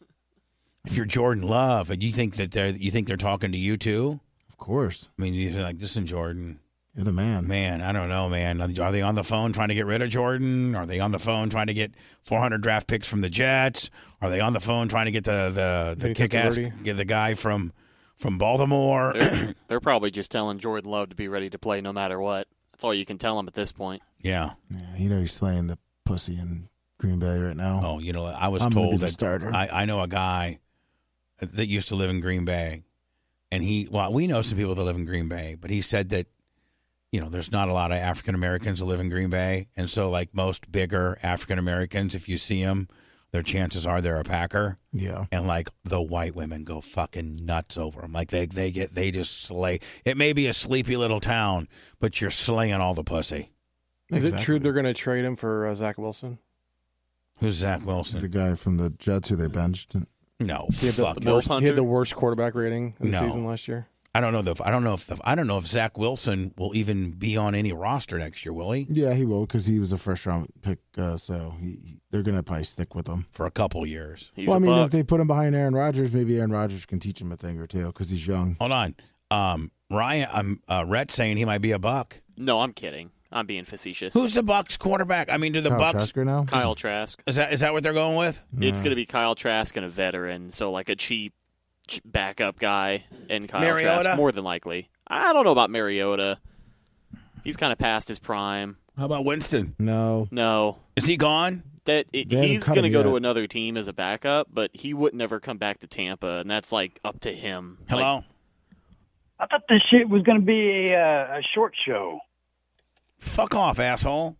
S2: If you're Jordan Love, and you think that they're you think they're talking to you too?
S4: of course.
S2: I mean, you're like, listen, Jordan,
S4: You're the man.
S2: man, I don't know, man. Are they on the phone trying to get rid of Jordan? Are they on the phone trying to get four hundred draft picks from the Jets? Are they on the phone trying to get the the, the
S3: Vinny
S2: kick ass
S3: Testaverde?
S2: get the guy from from Baltimore?
S10: They're, they're probably just telling Jordan Love to be ready to play no matter what. That's all you can tell him at this point.
S2: Yeah.
S4: Yeah, you know he's slaying the pussy in Green Bay right now.
S2: Oh, you know, I was
S4: I'm gonna
S2: told
S4: be the
S2: that
S4: starter.
S2: I, I know a guy that used to live in Green Bay, and he, well, we know some people that live in Green Bay, but he said that, you know, there's not a lot of African Americans that live in Green Bay, and so like most bigger African Americans, if you see them, their chances are they're a Packer.
S4: Yeah.
S2: And like the white women go fucking nuts over them. Like they they get they just slay. It may be a sleepy little town, but you're slaying all the pussy.
S3: Is
S4: Exactly.
S3: it true they're going to trade him for uh, Zach Wilson?
S2: Who's Zach Wilson?
S4: The guy from the Jets who they benched.
S2: No,
S3: He had,
S2: fuck.
S3: the
S10: Wolf
S3: worst, he
S10: Hunter?
S3: had the worst quarterback rating in the
S2: No.
S3: season last year.
S2: I don't know the. I don't know if the. I don't know if Zach Wilson will even be on any roster next year. Will he?
S4: Yeah, he will because he was a first round pick. Uh, so he, he- they're gonna probably stick with him.
S2: For a couple years.
S10: He's
S4: well, I
S10: a
S4: mean,
S10: buck.
S4: if they put him behind Aaron Rodgers, maybe Aaron Rodgers can teach him a thing or two because he's young.
S2: Hold on. Um, Ryan. Um, uh, Rhett's saying he might be a Buck.
S10: No, I'm kidding. I'm being facetious.
S2: Who's the Bucks quarterback? I mean, do the
S4: Kyle
S2: Bucks?
S4: Trask right now?
S10: Kyle Trask.
S2: Is that is that what they're going with?
S10: It's going to be Kyle Trask and a veteran, so like a cheap ch- backup guy and Kyle
S2: Mariota?
S10: Trask, more than likely. I don't know about Mariota. He's kind of past his prime.
S2: How about Winston?
S4: No.
S10: No.
S2: Is he gone?
S10: That it,
S4: They haven't
S10: he's
S4: cut
S10: going to
S4: him
S10: go
S4: yet.
S10: to another team as a backup, but he would never come back to Tampa, and that's like up to him.
S2: Hello.
S10: Like,
S11: I thought this shit was going to be a, uh, a short show.
S2: Fuck off, asshole.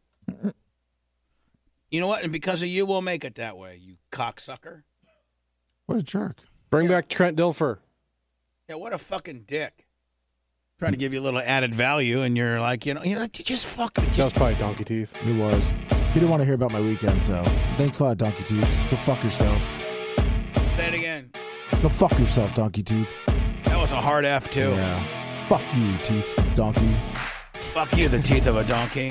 S2: You know what? And because of you, we'll make it that way, you cocksucker.
S4: What a jerk.
S3: Bring back Trent Dilfer.
S2: Yeah, what a fucking dick. Trying to give you a little added value, and you're like, you know, you know, just fucking.
S3: That was probably Donkey Teeth.
S4: He was. He didn't want to hear about my weekend, so thanks a lot, Donkey Teeth. Go fuck yourself.
S2: Say it again.
S4: Go fuck yourself, Donkey Teeth.
S2: That was a hard F too.
S4: Yeah. Fuck you, Teeth, Donkey.
S2: Fuck you, the teeth of a donkey.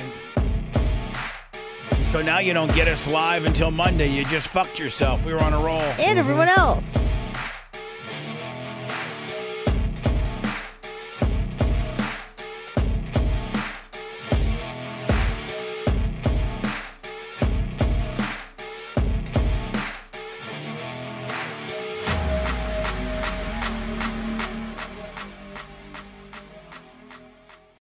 S2: So now you don't get us live until Monday. You just fucked yourself. We were on a roll.
S5: And everyone else.